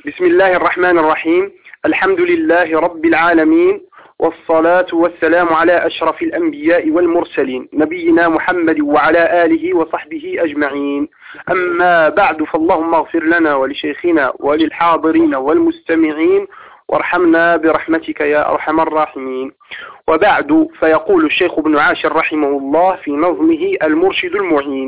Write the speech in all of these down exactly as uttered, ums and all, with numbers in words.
بسم الله الرحمن الرحيم. الحمد لله رب العالمين، والصلاة والسلام على أشرف الأنبياء والمرسلين نبينا محمد وعلى آله وصحبه أجمعين. أما بعد، فاللهم اغفر لنا ولشيخنا وللحاضرين والمستمعين، وارحمنا برحمتك يا أرحم الراحمين. وبعد، فيقول الشيخ ابن عاشر رحمه الله في نظمه المرشد المعين: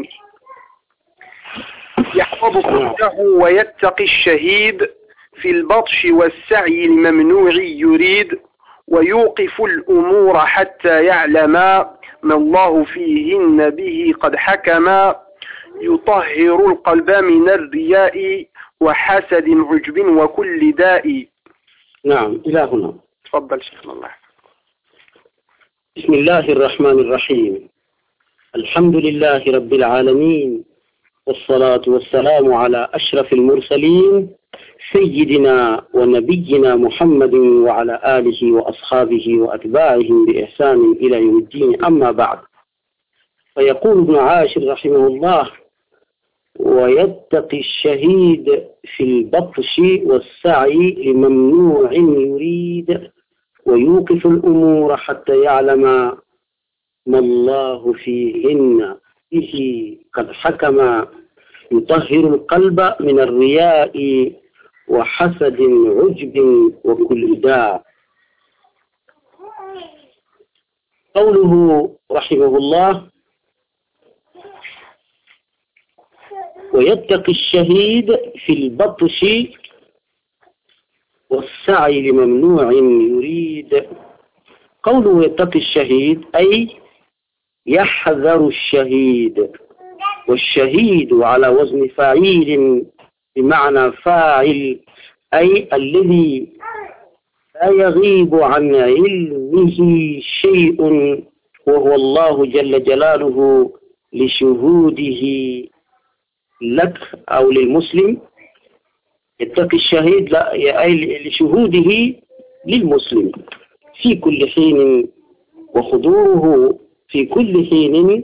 يحفظ فرجه ويتقي الشهيد، في البطش والسعي الممنوع يريد، ويوقف الأمور حتى يعلم ما الله فيهن به قد حكم، يطهر القلب من الرياء وحسد عجب وكل داء. نعم، إلى هنا. تفضل شيخنا الله. بسم الله الرحمن الرحيم. الحمد لله رب العالمين، والصلاة والسلام على أشرف المرسلين سيدنا ونبينا محمد وعلى آله وأصحابه وأتباعهم بإحسان إلى يوم الدين. أما بعد، فيقول ابن عاشر رحمه الله: ويتقي الشهيد في البطش والسعي لممنوع يريد، ويوقف الأمور حتى يعلم ما الله فيهن به قد حكم، يطهر القلب من الرياء وحسد عجب وكل داء. قوله رحمه الله: ويتقي الشهيد في البطش والسعي لممنوع يريد. قوله يتقي الشهيد أي يحذر الشهيد، والشهيد على وزن فاعل بمعنى فاعل، أي الذي لا يغيب عن علمه شيء، وهو الله جل جلاله لشهوده لك أو للمسلم. يتقي الشهيد أي لشهوده للمسلم في كل حين، وحضوره في كل حين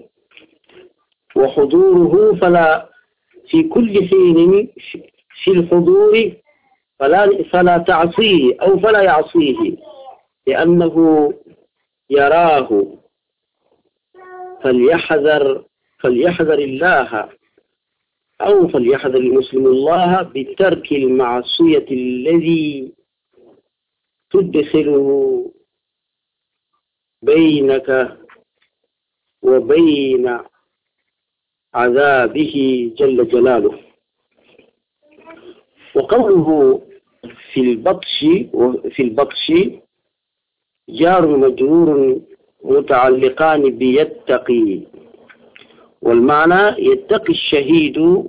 وحضوره فلا في كل حين في الحضور فلا فلا تعصيه أو فلا يعصيه، لأنه يراه. فليحذر فليحذر الله أو فليحذر المسلم الله بترك المعصية الذي تدخله بينك وبين عذابه جل جلاله. وقوله في البطش في البطش جار مجرور متعلقان بيتقي، والمعنى يتقي الشهيد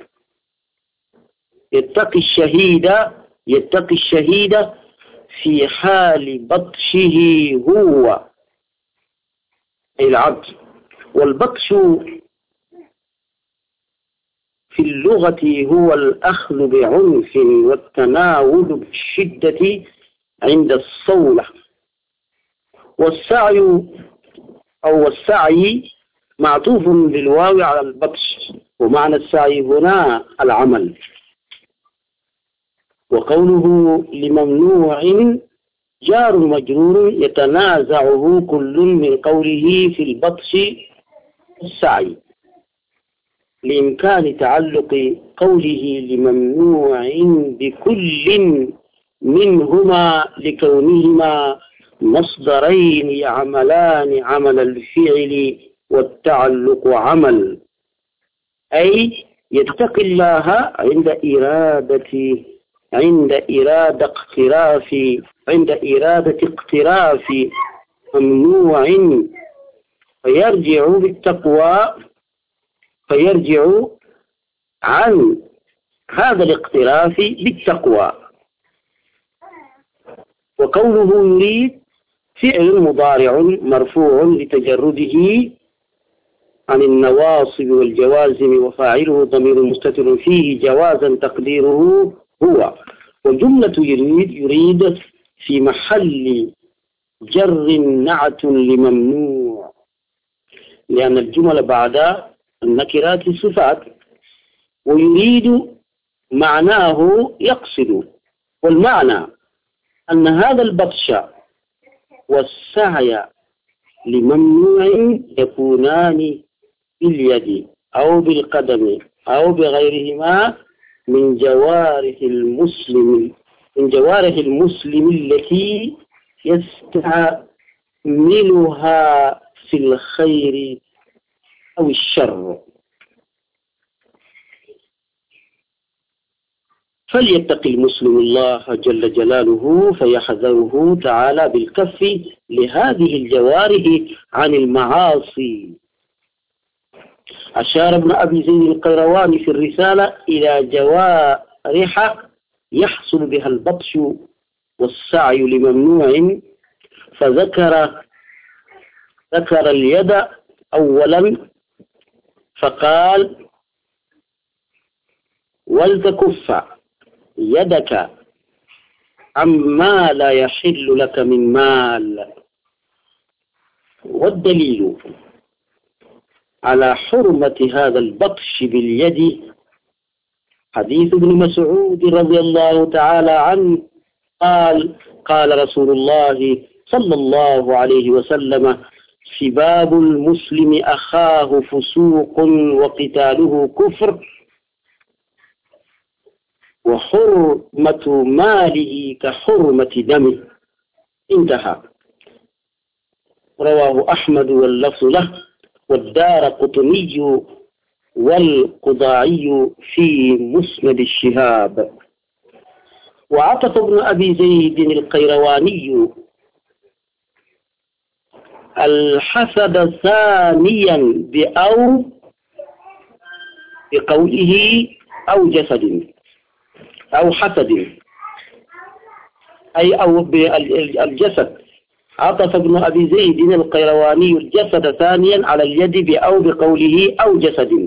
يتقي الشهيد يتقي الشهيد في حال بطشه هو أي العبد. والبطش في اللغة هو الأخذ بعنف والتناول بالشدة عند الصولة. والسعي أو السعي معطوف بالواو على البطش، ومعنى السعي هنا العمل. وقوله لممنوع جار مجرور يتنازعه كل من قوله في البطش السعي، لإمكان تعلق قوله لممنوع بكل منهما لكونهما مصدرين يعملان عمل الفعل والتعلق عمل، أي يتقي الله عند إرادة عند إرادة اقتراف عند إرادة اقتراف ممنوع، فيرجع بالتقوى فيرجع عن هذا الاقتراف بالتقوى. وقوله يريد فعل مضارع مرفوع لتجرده عن النواصب والجوازم، وفاعله ضمير مستتر فيه جوازا تقديره هو. وجملة يريد يريد في محل جر نعت لممنوع، لأن الجمل بعد النكرات صفات، ويريد معناه يقصد، والمعنى أن هذا البطش والسعي لممنوع يكونان باليد أو بالقدم أو بغيرهما من جوارح المسلم من جوارح المسلم التي يستعملها في الخير أو الشر. فليتق المسلم الله جل جلاله فيحذره تعالى بالكف لهذه الجوارح عن المعاصي. أشار ابن أبي زيد القيرواني في الرسالة إلى جوارح يحصل بها البطش والسعي لممنوع، فذكر ذكر اليد أولا فقال: ولتكف يدك عما لا يحل لك من مال. والدليل على حرمة هذا البطش باليد حديث ابن مسعود رضي الله تعالى عنه قال: قال رسول الله صلى الله عليه وسلم: سباب المسلم أخاه فسوق وقتاله كفر وحرمة ماله كحرمة دمه. انتهى. رواه أحمد واللفظ له، والدارقطني والقضاعي في مسند الشهاب. وعطف ابن أبي زيد القيرواني الحسد ثانيا بأو بقوله أو جسد أو حسد، أي أو بالجسد. عطف ابن أبي زيد القيرواني الجسد ثانيا على اليد بأو بقوله أو جسد.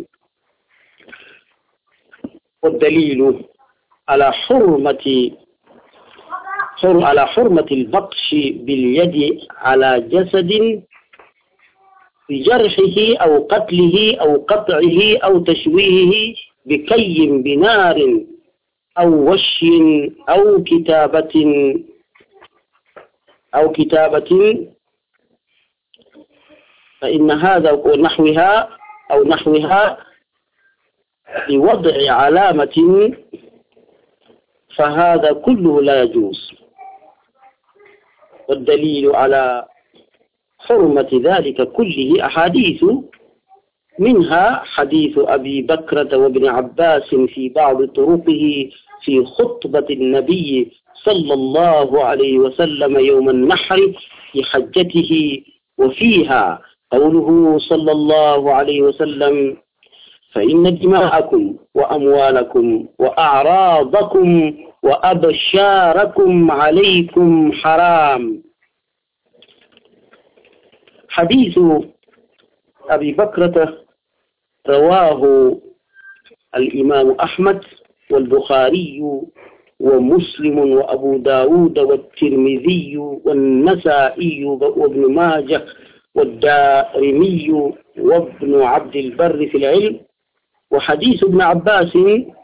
والدليل على حرمة حر على حرمة البطش باليد على جسد بجرحه أو قتله أو قطعه أو تشويهه بكي بنار أو وشي أو كتابة أو كتابة فإن هذا ونحوها أو نحوها بوضع علامة، فهذا كله لا يجوز. والدليل على حرمة ذلك كله أحاديث، منها حديث أبي بكرة وابن عباس في بعض طرقه في خطبة النبي صلى الله عليه وسلم يوم النحر في حجته، وفيها قوله صلى الله عليه وسلم: فإن دماءكم وأموالكم وأعراضكم وأبشاركم عليكم حرام. حديث أبي بكرة رواه الإمام أحمد والبخاري ومسلم وأبو داود والترمذي والنسائي وابن ماجه والدارمي وابن عبد البر في العلم. وحديث ابن عباس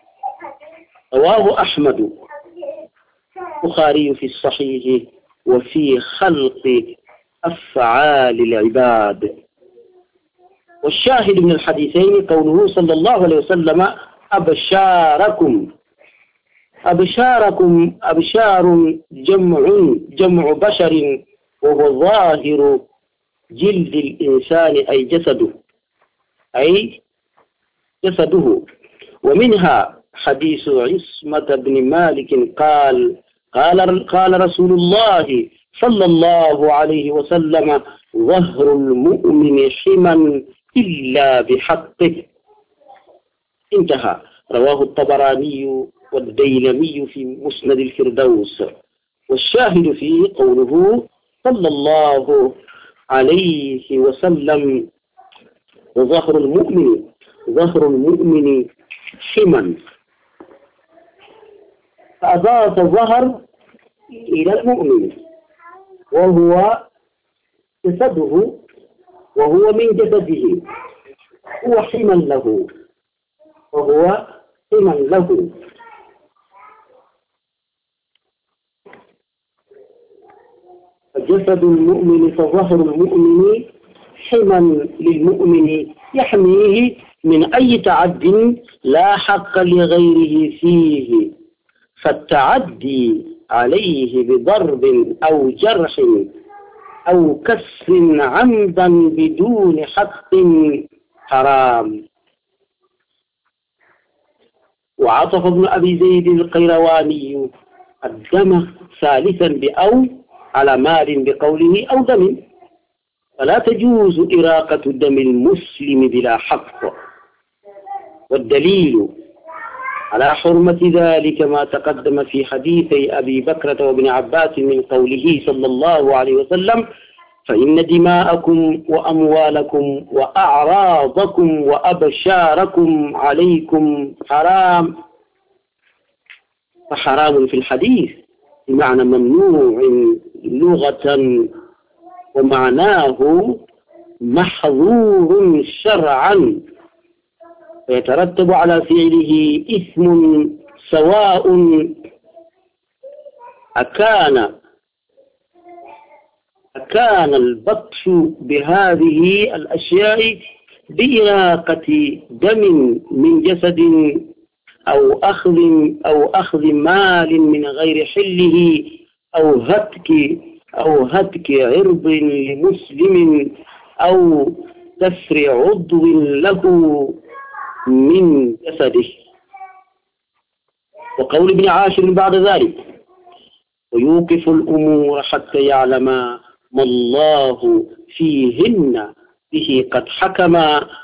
رواه أحمد البخاري في الصحيح وفي خلق أفعال العباد. والشاهد من الحديثين قوله صلى الله عليه وسلم: أبشاركم. أبشاركم أبشار جمع جمع بشر، وهو ظاهر جلد الإنسان أي جسده أي جسده. ومنها حديث عصمة بن مالك قال قال قال رسول الله صلى الله عليه وسلم: ظهر المؤمن حما إلا بحقه. انتهى. رواه الطبراني والديلمي في مسند الفردوس. والشاهد فيه قوله صلى الله عليه وسلم: وظهر المؤمن ظهر المؤمن حما، فأضاف الظهر إلى المؤمن وهو جسده، وهو من جسده، هو حما له وهو حما له. جسد المؤمن فظهر المؤمن حما للمؤمن يحميه من أي تعد لا حق لغيره فيه، فالتعدي عليه بضرب أو جرح أو كسر عمدا بدون حق حرام. وعطف ابن أبي زيد القيرواني الدم ثالثا بأو على مال بقوله أو دم، فلا تجوز إراقة دم المسلم بلا حق. والدليل على حرمة ذلك ما تقدم في حديثي أبي بكرة وابن عباس من قوله صلى الله عليه وسلم: فإن دماءكم وأموالكم وأعراضكم وأبشاركم عليكم حرام. فحرام في الحديث بمعنى ممنوع لغة، ومعناه محظور شرعا، فيترتب على فعله إثم سواء أكان أكان البطش بهذه الأشياء بإراقة دم من جسد أو أخذ أو أخذ مال من غير حله أو هتك أو هتك عرض لمسلم أو كسر عضو له من جسده. وقول ابن عاشر بعد ذلك: ويوقف الأمور حتى يعلم ما الله فيهن به قد حكم.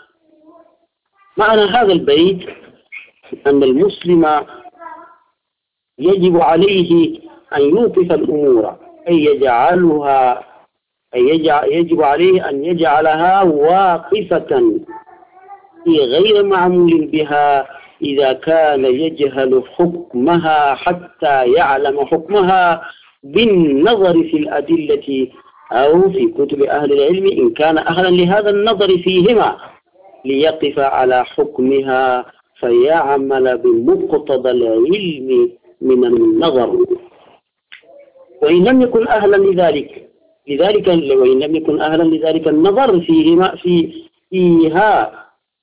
معنى هذا البيت أن المسلم يجب عليه أن يوقف الأمور، أي يجعلها أي يجب عليه أن يجعلها واقفة في غير معمول بها إذا كان يجهل حكمها حتى يعلم حكمها بالنظر في الأدلة أو في كتب أهل العلم إن كان أهلا لهذا النظر فيهما، ليقف على حكمها فيعمل بمقتضى العلم من النظر. وإن لم يكن أهلا لذلك لذلك وإن لم يكن أهلا لذلك النظر فيهما في فيها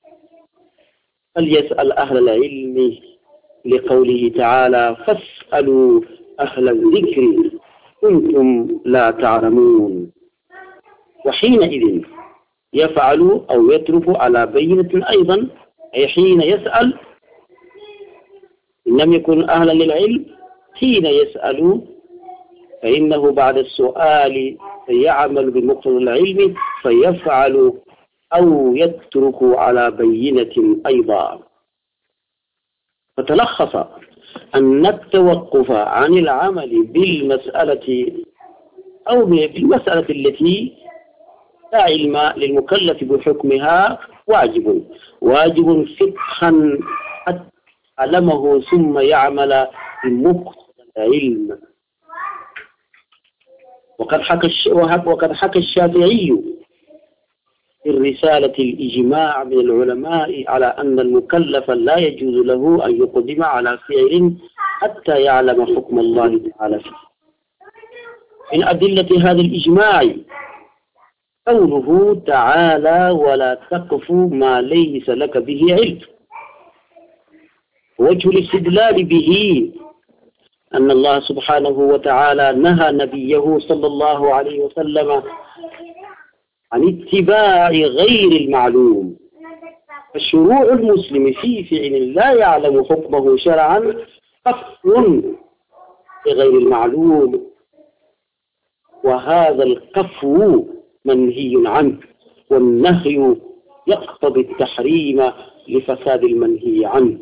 فليسأل أهل العلم، لقوله تعالى: فاسألوا أهل الذكر كنتم لا تعلمون. وحينئذ يفعل أو يترك على بينة أيضا، أي حين يسأل إن لم يكن أهلا للعلم، حين يسأل فإنه بعد السؤال يعمل بمقتضى العلم فيفعل أو يترك على بينة أيضا. فتلخص أن التوقف عن العمل بالمسألة أو بالمسألة التي لا علم للمكلف بحكمها واجب واجب فقها علمه ثم يعمل بمقتضى العلم. وقد حكى وقد حكى الشافعي في الرسالة الإجماع من العلماء على أن المكلف لا يجوز له أن يقدم على فعل حتى يعلم حكم الله تعالى فيه. من أدلة هذا الإجماع قوله تعالى: ولا تقف ما ليس لك به علم. وجه الاستدلال به أن الله سبحانه وتعالى نهى نبيه صلى الله عليه وسلم عن اتباع غير المعلوم. فشروع المسلم في فعل لا يعلم حكمه شرعا قفو بغير المعلوم، وهذا القفو منهي عنه، والنهي يقتضي التحريم لفساد المنهي عنه.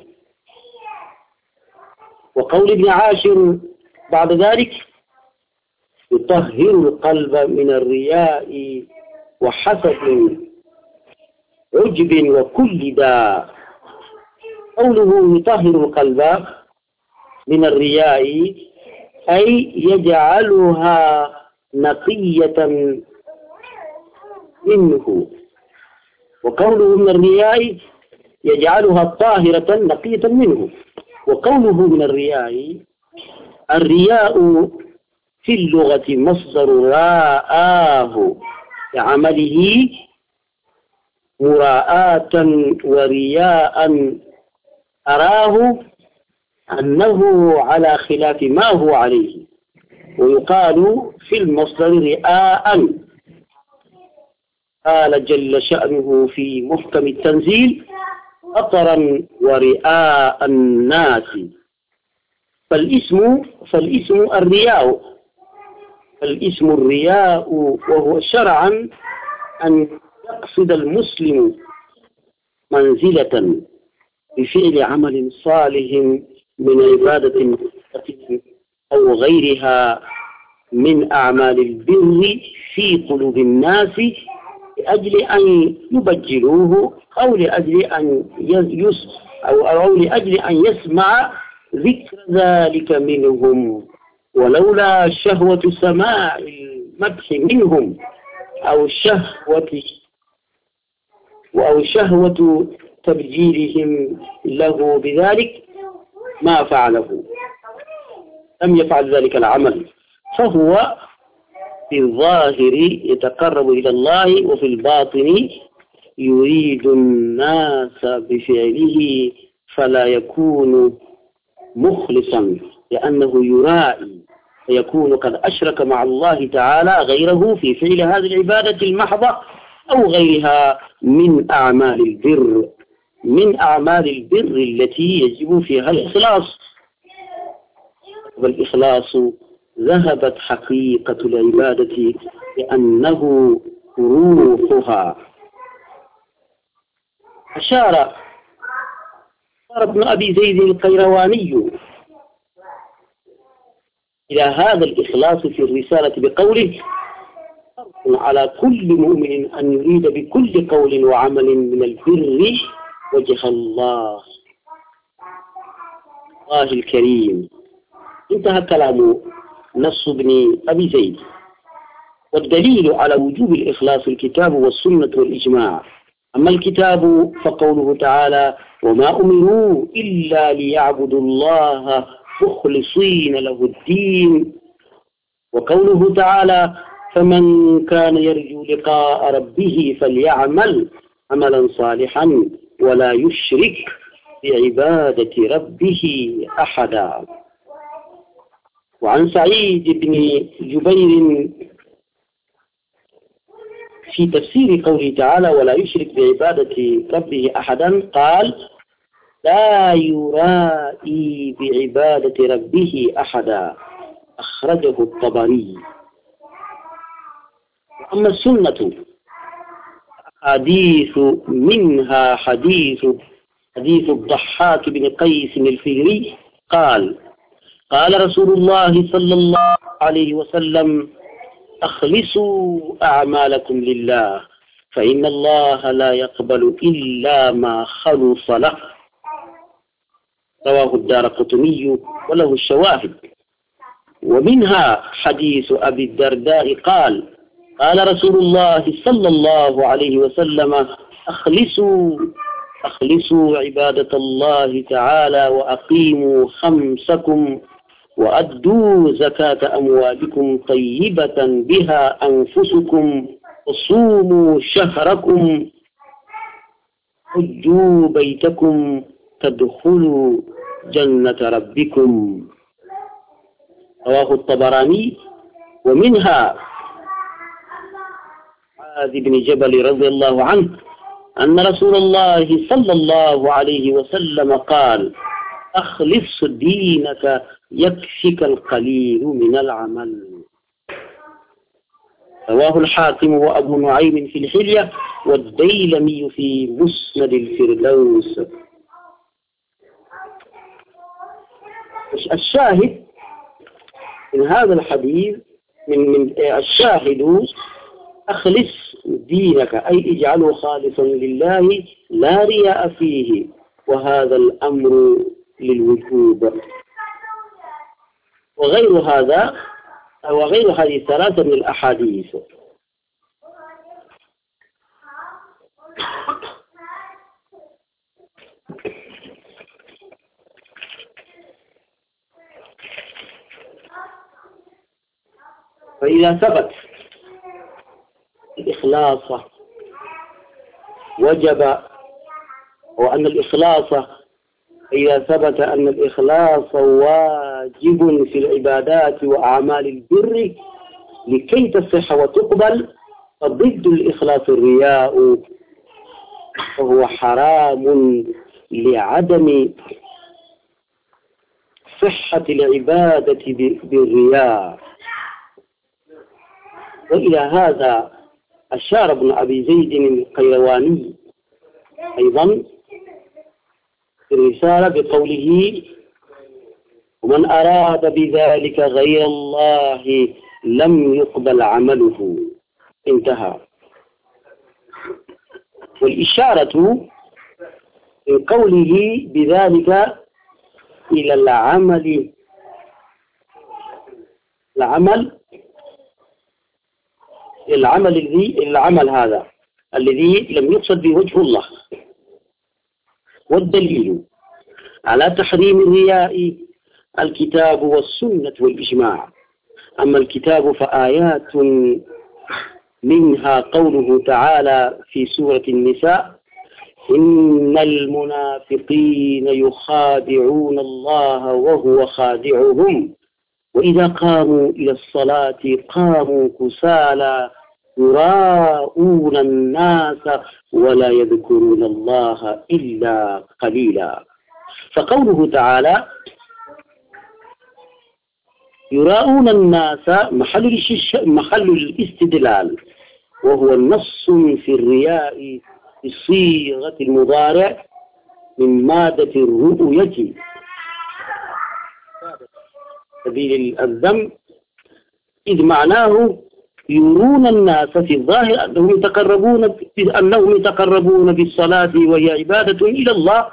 وقول ابن عاشر بعد ذلك: يطهر القلب من الرياء وحسد عجب وكل داء. قوله يطهر القلب من الرياء أي يجعلها نقية منه، وقوله من الرياء يجعلها طاهرة نقية منه. وقوله من الرياء، الرياء في اللغة مصدر راآه بعمله مراءة ورياء، أراه أنه على خلاف ما هو عليه، ويقال في المصدر رئاء. قال جل شأنه في محكم التنزيل: أطرا ورئاء الناس. فالاسم فالاسم الرياء فالاسم الرياء وهو شرعا أن يقصد المسلم منزلة بفعل عمل صالح من عبادة أو غيرها من أعمال البر في قلوب الناس، لأجل أن يبجلوه أو لأجل أن يس أو أو لأجل أن يسمع ذكر ذلك منهم، ولولا شهوة سماع المدح منهم أو شهوة أو شهوة تبجيلهم له بذلك ما فعله، لم يفعل ذلك العمل. فهو في الظاهر يتقرب إلى الله، وفي الباطن يريد الناس بفعله فلا يكون مخلصا، لأنه يرائي فيكون قد أشرك مع الله تعالى غيره في فعل هذه العبادة المحضة أو غيرها من أعمال البر من أعمال البر التي يجب فيها الإخلاص. والإخلاص ذهبت حقيقة العبادة لأنه روحها. أشار ابن أبي زيد القيرواني إلى هذا الإخلاص في الرسالة بقوله: على كل مؤمن أن يريد بكل قول وعمل من البر وجه الله الله الكريم. انتهى كلام نص ابن أبي زيد. والدليل على وجوب الإخلاص الكتاب والسنة والإجماع. أما الكتاب فقوله تعالى: وما أمروا إلا ليعبدوا الله مخلصين له الدين. وقوله تعالى: فمن كان يرجو لقاء ربه فليعمل عملا صالحا ولا يشرك بعبادة ربه أحدا. وعن سعيد بن جبير في تفسير قوله تعالى: ولا يشرك بعبادة ربه أحدا، قال: لا يرائي بعبادة ربه أحدا. أخرجه الطبري. أما السنة حديث منها حديث حديث الضحاك بن قيس الفهري قال: قال رسول الله صلى الله عليه وسلم: أخلصوا أعمالكم لله فإن الله لا يقبل إلا ما خلص له. رواه الدارقطني وله الشواهد. ومنها حديث أبي الدرداء قال: قال رسول الله صلى الله عليه وسلم: أخلصوا أخلصوا عبادة الله تعالى وأقيموا خمسكم وأدوا زكاة أموالكم طيبة بها أنفسكم وصوموا شهركم حجوا بيتكم تدخلوا جنة ربكم. رواه الطبراني. ومنها معاذ بن جبل رضي الله عنه أن رسول الله صلى الله عليه وسلم قال: أخلص دينك يكفك القليل من العمل. رواه الحاكم وأبو نعيم في الحلية والديلمي في مسند الفردوس. الشاهد من هذا الحديث من من الشاهد: أخلص دينك، أي اجعله خالصا لله لا رياء فيه، وهذا الأمر للوجوب. وغير هذا وغير هذه الثلاثة من الأحاديث. فإذا ثبت الإخلاص وجب، وأن الإخلاص إذا ثبت أن الإخلاص واجب في العبادات وأعمال البر لكي تصح وتقبل، فضد الإخلاص الرياء، فهو حرام لعدم صحة العبادة بالرياء. وإلى هذا أشار ابن أبي زيد القيرواني أيضا في الرسالة بقوله: ومن أراد بذلك غير الله لم يقبل عمله. انتهى. والإشارة من قوله بذلك إلى العمل العمل العمل الذي العمل هذا الذي لم يقصد به وجه الله. والدليل على تحريم الرياء الكتاب والسنة والإجماع. أما الكتاب فآيات منها قوله تعالى في سورة النساء: إن المنافقين يخادعون الله وهو خادعهم وإذا قاموا إلى الصلاة قاموا كسالى يراءون الناس ولا يذكرون الله إلا قليلا. فقوله تعالى يراءون الناس محل محل الاستدلال، وهو النص في الرياء بصيغة المضارع من مادة الرؤية سبيل الذم، إذ معناه يرون الناس في الظاهر أنهم يتقربون أنهم يتقربون بالصلاة وهي عبادة إلى الله،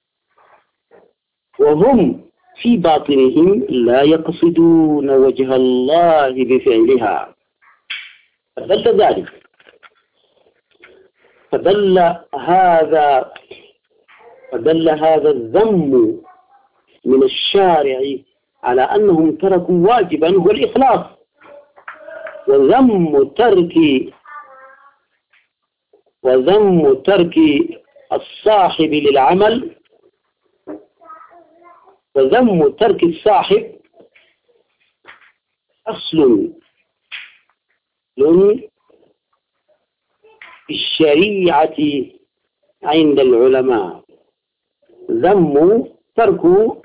وهم في باطنهم لا يقصدون وجه الله بفعلها. فدل ذلك فدل هذا فدل هذا الذم من الشارع على أنهم تركوا واجبا هو الإخلاص. وذم ترك وذم ترك الصاحب للعمل وذم ترك الصاحب أصل في الشريعة عند العلماء. ذم ترك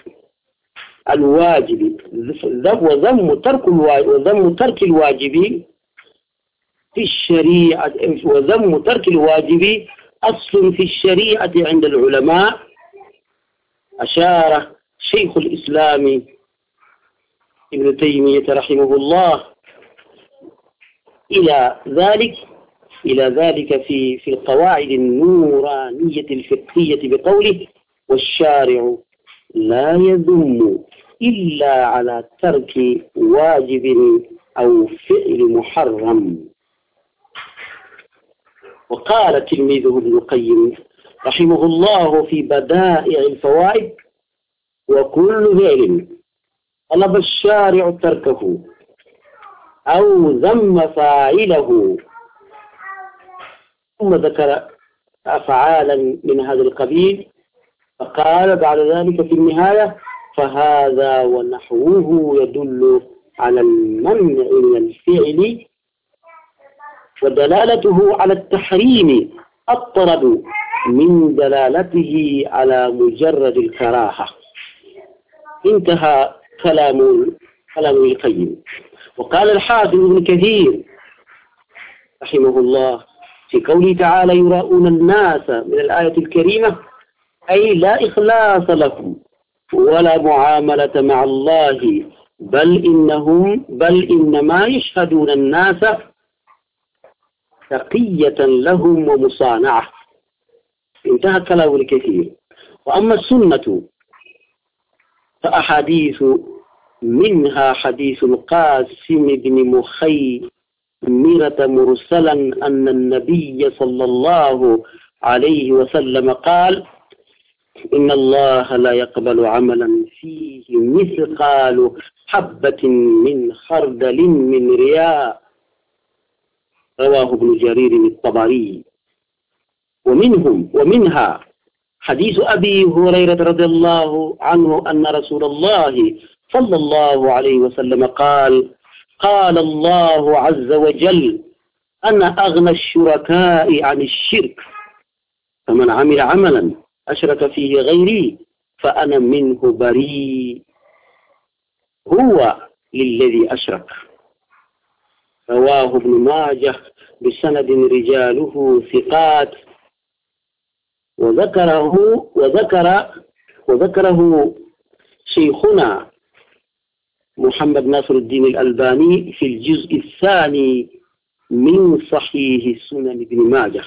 الواجب وذم ترك الواجب وذم ترك الواجب في الشريعة وذم ترك الواجب أصل في الشريعة عند العلماء. أشار شيخ الإسلام ابن تيمية رحمه الله إلى ذلك إلى ذلك في في القواعد النورانية الفقهية بقوله: والشارع لا يذم إلا على ترك واجب أو فعل محرم. وقال تلميذه ابن القيم رحمه الله في بدائع الفوائد: وكل فعل طلب الشارع تركه أو ذم فاعله ثم ذكر أفعالا من هذا القبيل، فقال بعد ذلك في النهاية: فهذا ونحوه يدل على المنع من الفعل ودلالته على التحريم أطرد من دلالته على مجرد الكراهة. انتهى كلام كلام القيم. وقال الحافظ ابن كثير رحمه الله في قوله تعالى: يراؤون الناس من الآية الكريمة، أي لا إخلاص لهم ولا معاملة مع الله، بل إنهم بل إنما يشهدون الناس تقية لهم ومصانعة. انتهى كلام الكثير. وأما السنة فأحاديث منها حديث القاسم بن مخيمرة مرسلا أن النبي صلى الله عليه وسلم قال: إن الله لا يقبل عملا فيه مثقال حبة من خردل من رياء. رواه ابن جرير الطبري. ومنهم ومنها حديث أبي هريرة رضي الله عنه أن رسول الله صلى الله عليه وسلم قال: قال الله عز وجل: أنا أغنى الشركاء عن الشرك، فمن عمل عملا أشرك فيه غيري فأنا منه بريء، هو للذي أشرك. رواه ابن ماجه بسند رجاله ثقات. وذكره وذكر وذكره شيخنا محمد ناصر الدين الألباني في الجزء الثاني من صحيح سنن ابن ماجه.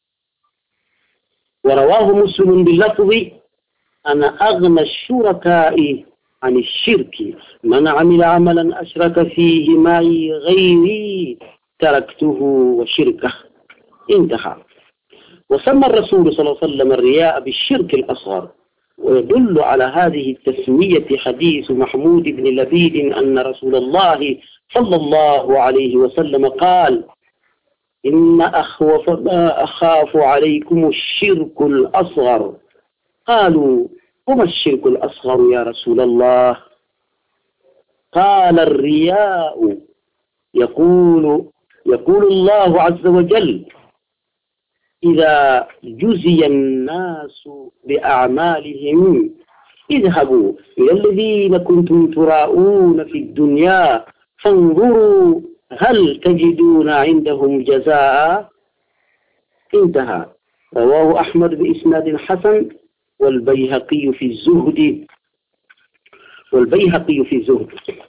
ورواه مسلم باللفظ: أنا أغنى الشركاء عن الشرك، من عمل عملا أشرك فيه معي غيري تركته وشركه. انتهى. وسمى الرسول صلى الله عليه وسلم الرياء بالشرك الأصغر. ويدل على هذه التسمية حديث محمود بن لبيد أن رسول الله صلى الله عليه وسلم قال: إن أخوف ما أخاف عليكم الشرك الأصغر. قالوا: وما الشرك الأصغر يا رسول الله؟ قال: الرياء. يقول يقول الله عز وجل: إذا جزي الناس بأعمالهم اذهبوا إلى الذين كنتم تراءون في الدنيا فانظروا هل تجدون عندهم جزاء. انتهى. رواه أحمد بإسناد حسن والبيهقي في الزهد والبيهقي في الزهد.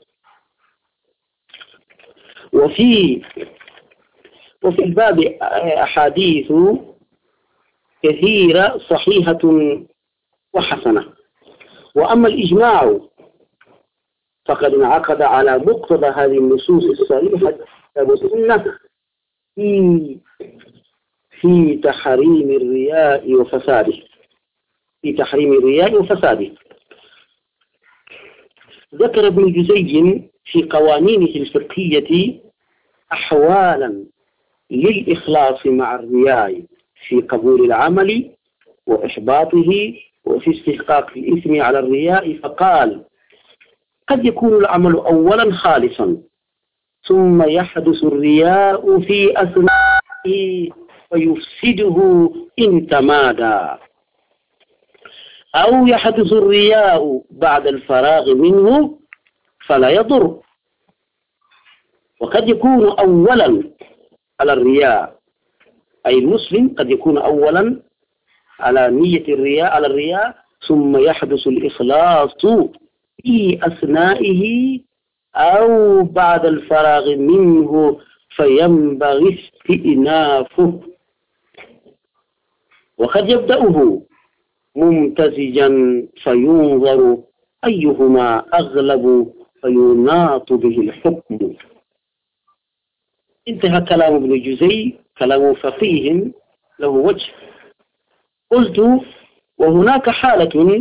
وفي وفي الباب أحاديث كثيرة صحيحة وحسنة. وأما الإجماع فقد انعقد على مقتضى هذه النصوص الصريحة والسنة في في تحريم الرياء وفساده في تحريم الرياء وفساده. ذكر ابن جزي في قوانينه الفقهية أحوالا للإخلاص مع الرياء في قبول العمل وإحباطه وفي استحقاق الإثم على الرياء، فقال: قد يكون العمل أولا خالصا ثم يحدث الرياء في أثنائه ويفسده إن تمادى، أو يحدث الرياء بعد الفراغ منه فلا يضر. وقد يكون أولا على الرياء، أي المسلم قد يكون أولا على نية الرياء على الرياء ثم يحدث الإخلاص في أثنائه أو بعد الفراغ منه فينبغي استئنافه. وقد يبدأه ممتزجا فينظر أيهما أغلب فيناط به الحكم. انتهى كلام ابن جزي، كلام فقيه له وجه. قلت: وهناك حالة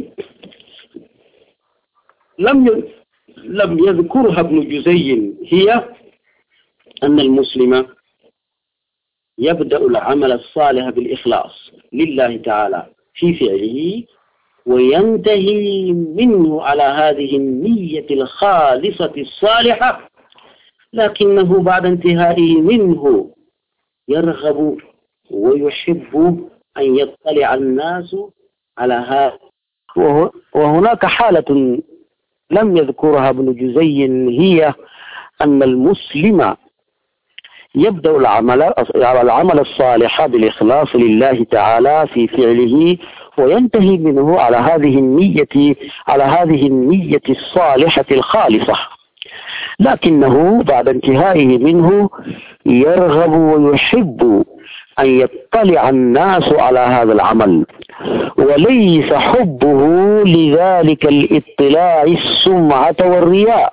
لم لم يذكرها ابن جزي، هي أن المسلم يبدأ العمل الصالح بالإخلاص لله تعالى في فعله وينتهي منه على هذه النية الخالصة الصالحة، لكنه بعد انتهائه منه يرغب ويحب أن يطلع الناس على هذا. وهناك حالة لم يذكرها ابن جزي، هي أن المسلم يبدأ العمل العمل الصالح بالإخلاص لله تعالى في فعله وينتهي منه على هذه النية على هذه النية الصالحة الخالصة، لكنه بعد انتهائه منه يرغب ويحب أن يطلع الناس على هذا العمل، وليس حبه لذلك الاطلاع السمعة والرياء،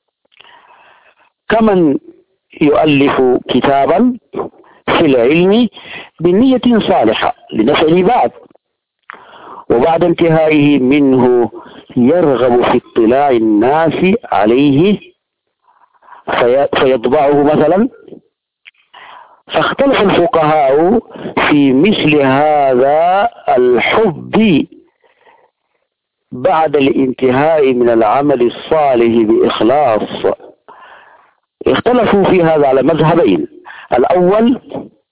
كمن يؤلف كتابا في العلم بنية صالحة لنفع العباد، وبعد انتهائه منه يرغب في اطلاع الناس عليه فيطبعه مثلا. فاختلف الفقهاء في مثل هذا الحب بعد الانتهاء من العمل الصالح بإخلاص. اختلفوا في هذا على مذهبين. الأول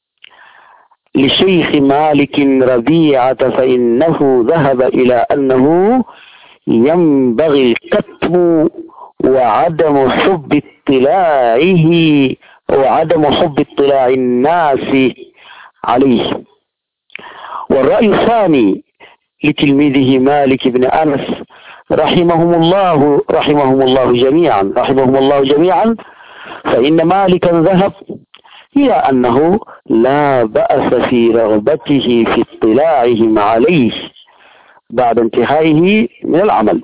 لشيخ مالك ربيعة فإنه ذهب إلى أنه ينبغي الكتم وعدم حب اطلاعه وعدم حب اطلاع الناس عليه. والرأي الثاني لتلميذه مالك بن أنس رحمهم الله رحمهم الله جميعا رحمهم الله جميعا فإن مالكا ذهب إلى أنه لا بأس في رغبته في اطلاعهم عليه بعد انتهائه من العمل.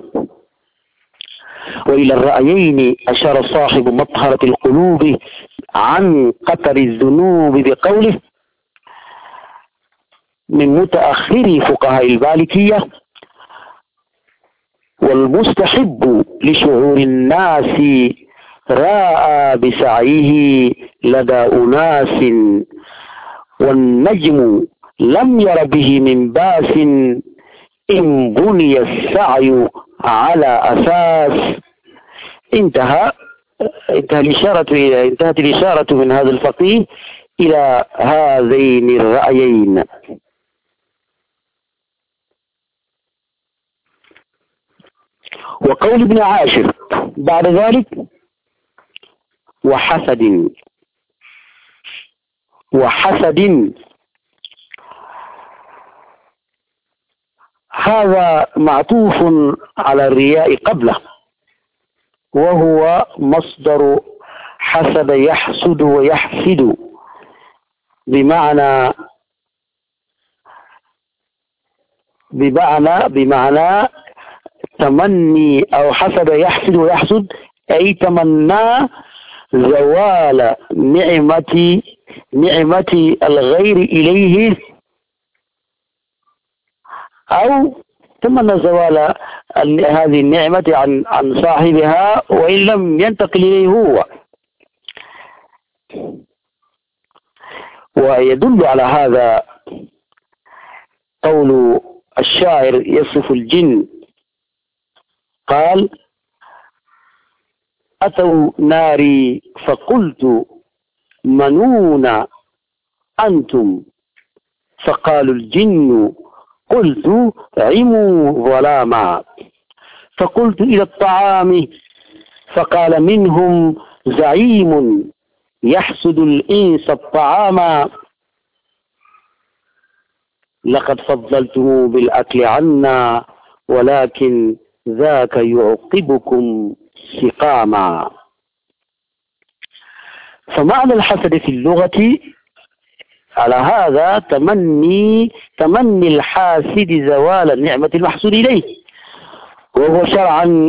وإلى الرأيين أشار صاحب مطهرة القلوب عن قطر الذنوب بقوله من متأخر فقهاء المالكية: والمستحب لشعور الناس راء بسعيه لدى أناس، والنجم لم ير به من باس إن بني السعي على أساس. انتهى انتهى الإشارة انتهت الإشارة من هذا الفقيه إلى هذين الرأيين. وقول ابن عاشر بعد ذلك: وحسد وحسد هذا معطوف على الرياء قبله، وهو مصدر حسد يحسد ويحسد، بمعنى بمعنى بمعنى تمني، أو حسد يحسد ويحسد أي تمنى زوال نعمة نعمة الغير إليه، أو تمنى زوال هذه النعمة عن عن صاحبها وإن لم ينتقل إليه هو. ويدل على هذا قول الشاعر يصف الجن، قال: أتوا ناري فقلت منون أنتم، فقالوا الجن قلت عموا ظلاما، فقلت إلى الطعام فقال منهم زعيم يحسد الإنس الطعام، لقد فضلتم بالأكل عنا ولكن ذاك يعقبكم سقاما. فمعنى الحسد في اللغة على هذا تمني تمني الحاسد زوال النعمة المحسود إليه، وهو شرعا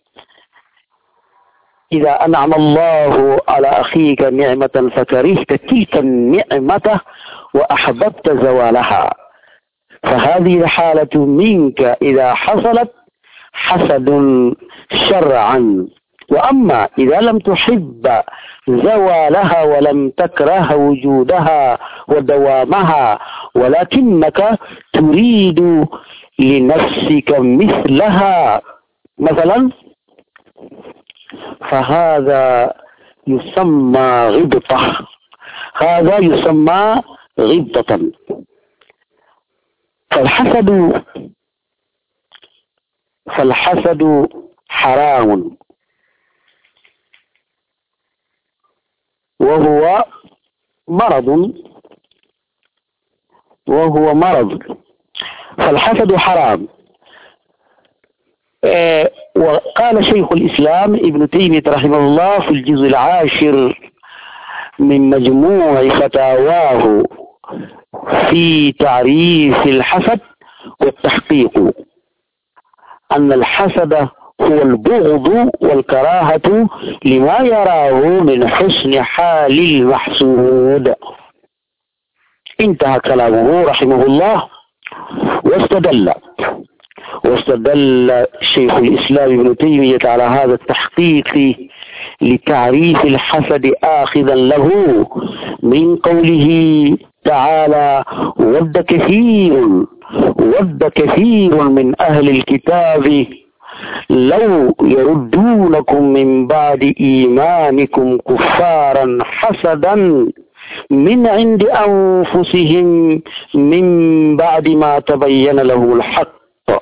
إذا أنعم الله على أخيك نعمة فكرهت تلك النعمة وأحببت زوالها، فهذه الحالة منك إذا حصلت حسد شرعا. وأما إذا لم تحب زوالها ولم تكره وجودها ودوامها ولكنك تريد لنفسك مثلها مثلا، فهذا يسمى غبطة هذا يسمى غبطة. فالحسد فالحسد حرام، وهو مرض وهو مرض فالحسد حرام. آه وقال شيخ الإسلام ابن تيمية رحمه الله في الجزء العاشر من مجموع فتاواه في تعريف الحسد والتحقيق أن الحسد هو البغض والكراهة لما يراه من حسن حال المحسود. انتهى كلامه رحمه الله. واستدل واستدل شيخ الإسلام ابن تيمية على هذا التحقيق لتعريف الحسد آخذا له من قوله تعالى: ود كثير ود كثير من أهل الكتاب لو يردونكم من بعد إيمانكم كفارا حسدا من عند أنفسهم من بعد ما تبين له الحق.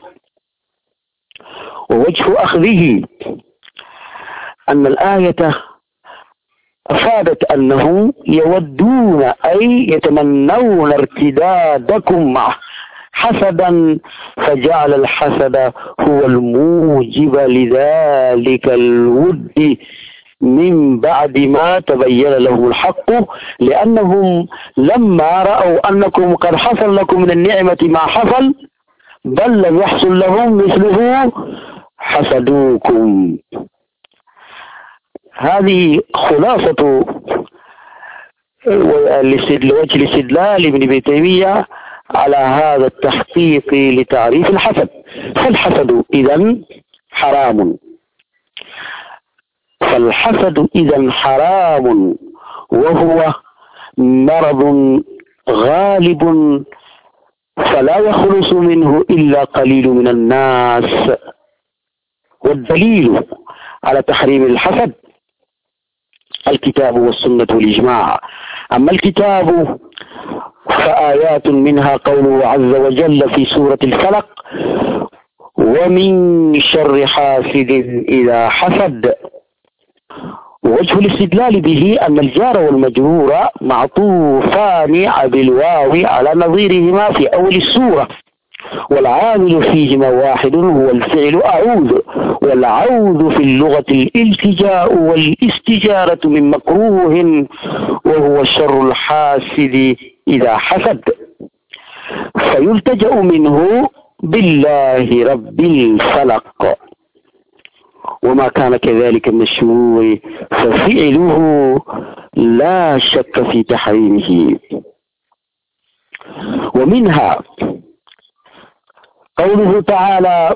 ووجه أخذه أن الآية أفادت أنهم يودون أي يتمنون ارتدادكم معه حسدا، فجعل الحسد هو الموجب لذلك الود من بعد ما تبين له الحق، لأنهم لما رأوا أنكم قد حصل لكم من النعمة ما حصل بل لم يحصل لهم مثله حسدوكم. هذه خلاصة وجه الاستدلال ابن تيمية على هذا التحقيق لتعريف الحسد. فالحسد إذن حرام فالحسد إذن حرام وهو مرض غالب فلا يخلص منه إلا قليل من الناس. والدليل على تحريم الحسد الكتاب والسنة والإجماع. أما الكتاب فآيات منها قوله عز وجل في سورة الفلق: ومن شر حاسد إذا حسد. ووجه الاستدلال به أن الجار والمجرور معطوفان بالواو على نظيرهما في أول السورة، والعامل فيهما واحد هو الفعل أعوذ، والعوذ في اللغة الالتجاء والاستجارة من مكروه، وهو شر الحاسد إذا حسد، فيلتجأ منه بالله رب الفلق. وما كان كذلك من الشرور ففعله لا شك في تحريمه. ومنها قوله تعالى: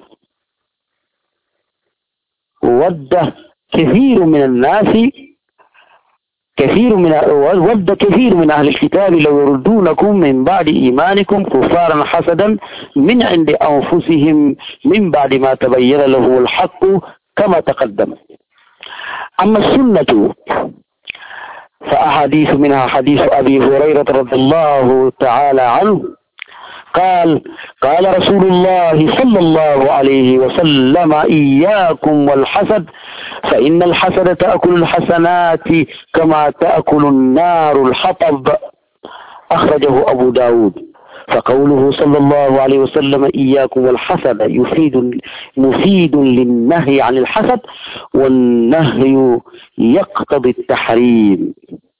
ود كثير من الناس كثير من ود كثير من أهل الكتاب لو يردونكم من بعد إيمانكم كفارا حسدا من عند أنفسهم من بعد ما تبين له الحق كما تقدم. أما السنة فأحاديث منها حديث أبي هريرة رضي الله تعالى عنه قال: قال رسول الله صلى الله عليه وسلم: إياكم والحسد فإن الحسد تأكل الحسنات كما تأكل النار الحطب. أخرجه أبو داود. فقوله صلى الله عليه وسلم إياكم والحسد يفيد مفيد للنهي عن الحسد، والنهي يقتضي التحريم،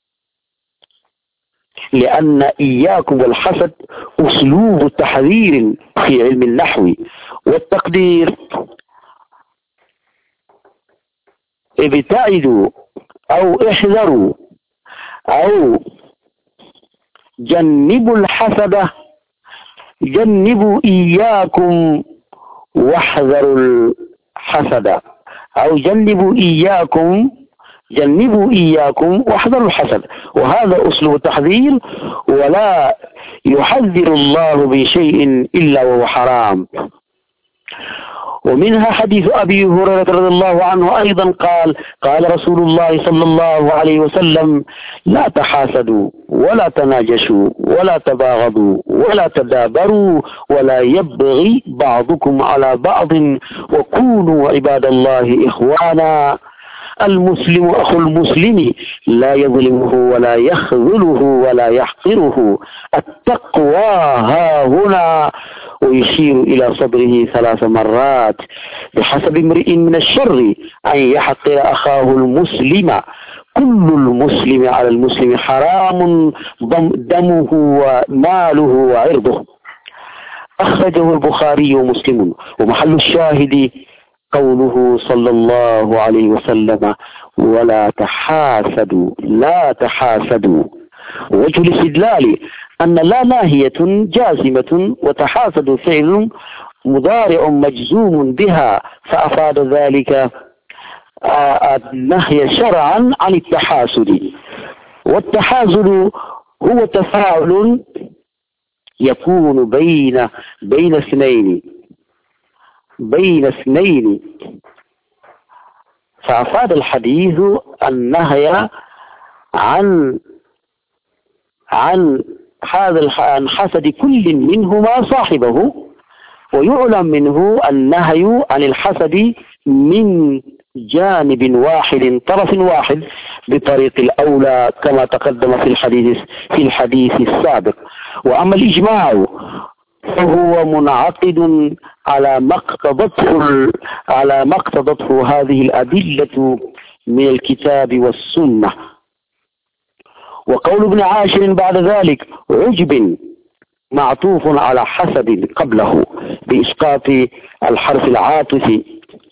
لأن إياكم والحسد أسلوب تحذير في علم النحو والتقدير. ابتعدوا أو احذروا أو جنبوا الحسد، جنبوا إياكم واحذروا الحسد، أو جنبوا إياكم جنبوا إياكم واحذروا الحسد. وهذا أسلوب التحذير، ولا يحذر الله بشيء إلا وهو حرام. ومنها حديث أبي هريرة رضي الله عنه أيضا قال: قال رسول الله صلى الله عليه وسلم: لا تحاسدوا ولا تناجشوا ولا تباغضوا ولا تدابروا ولا يبغي بعضكم على بعض وكونوا عباد الله إخوانا. المسلم أخو المسلم لا يظلمه ولا يخذله ولا يحقره. التقوى ها هنا، ويشير إلى صدره ثلاث مرات. بحسب امرئ من الشر أن يحقر أخاه المسلم. كل المسلم على المسلم حرام دمه وماله وعرضه. أخرجه البخاري ومسلم. ومحل الشاهد قوله صلى الله عليه وسلم: ولا تحاسدوا لا تحاسدوا. وجه الاستدلال أن لا ناهية جازمة وتحاسد فعل مضارع مجزوم بها، فأفاد ذلك النهي شرعا عن التحاسد. والتحاسد هو تفاعل يكون بين بين اثنين بين اثنين فأفاد الحديث النهي عن عن هذا عن حسد كل منهما صاحبه، ويعلم منه النهي عن الحسد من جانب واحد طرف واحد بطريق الأولى كما تقدم في الحديث في الحديث السابق. وأما الإجماع فهو منعقد على ما اقتضته على ما اقتضته هذه الأدلة من الكتاب والسنة. وقول ابن عاشر بعد ذلك عجب معطوف على حسد قبله بإسقاط الحرف العاطف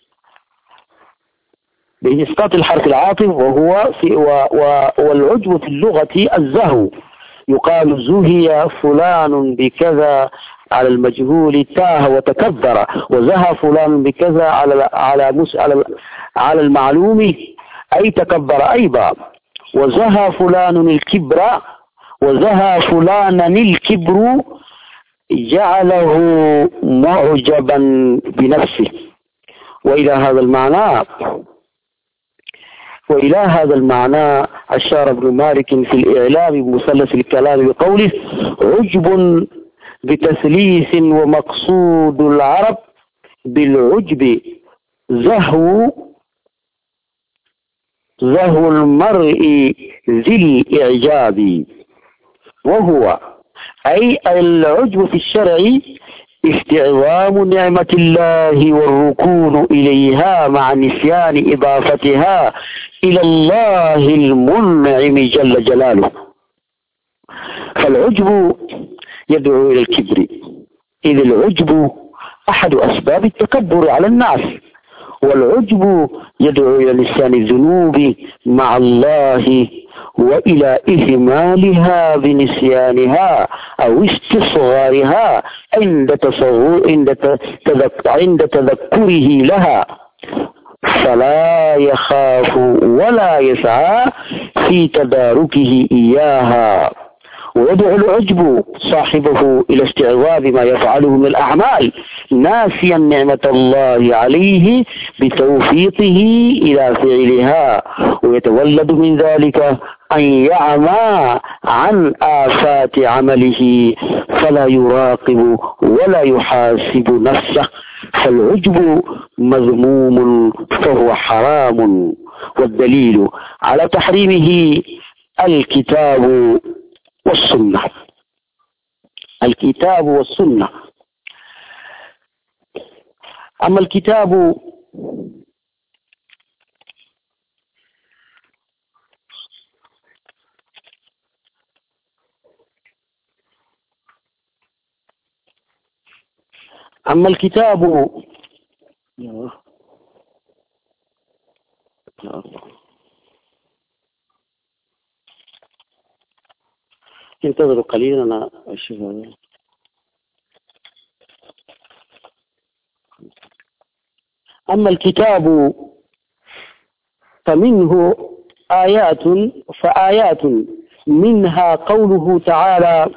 بإسقاط الحرف العاطف وهو في والعجب في اللغة الزهو. يقال زهي فلان بكذا على المجهول تاه وتكبر، وزهى فلان بكذا على على على على المعلوم أي تكبر أيضا. وزهى فلان الكبر وزهى فلانا الكبر جعله معجبا بنفسه. وإلى هذا المعنى وإلى هذا المعنى أشار ابن مالك في الإعلام بمثلث الكلام بقوله عجب بتثليث ومقصود العرب بالعجب زهو زهو المرء ذي الإعجاب، وهو أي العجب في الشرع استعظام نعمة الله والركون إليها مع نسيان إضافتها إلى الله المنعم جل جلاله. فالعجب يدعو إلى الكبر، إذ العجب أحد أسباب التكبر على الناس، والعجب يدعو إلى نسيان الذنوب مع الله وإلى إهمالها بنسيانها أو استصغارها عند تصور عند تذكره لها، فلا يخاف ولا يسعى في تداركه إياها. ويدعو العجب صاحبه إلى استعراض ما يفعله من الأعمال ناسيا نعمة الله عليه بتوفيقه إلى فعلها، ويتولد من ذلك أن يعمى عن آفات عمله فلا يراقب ولا يحاسب نفسه. فالعجب مذموم فهو حرام، والدليل على تحريمه الكتاب والسنة. الكتاب والسنة. أما الكتاب أما الكتاب انتظروا قليلا أنا أشوف هذا. أما الكتاب فمنه آيات فآيات منها قوله تعالى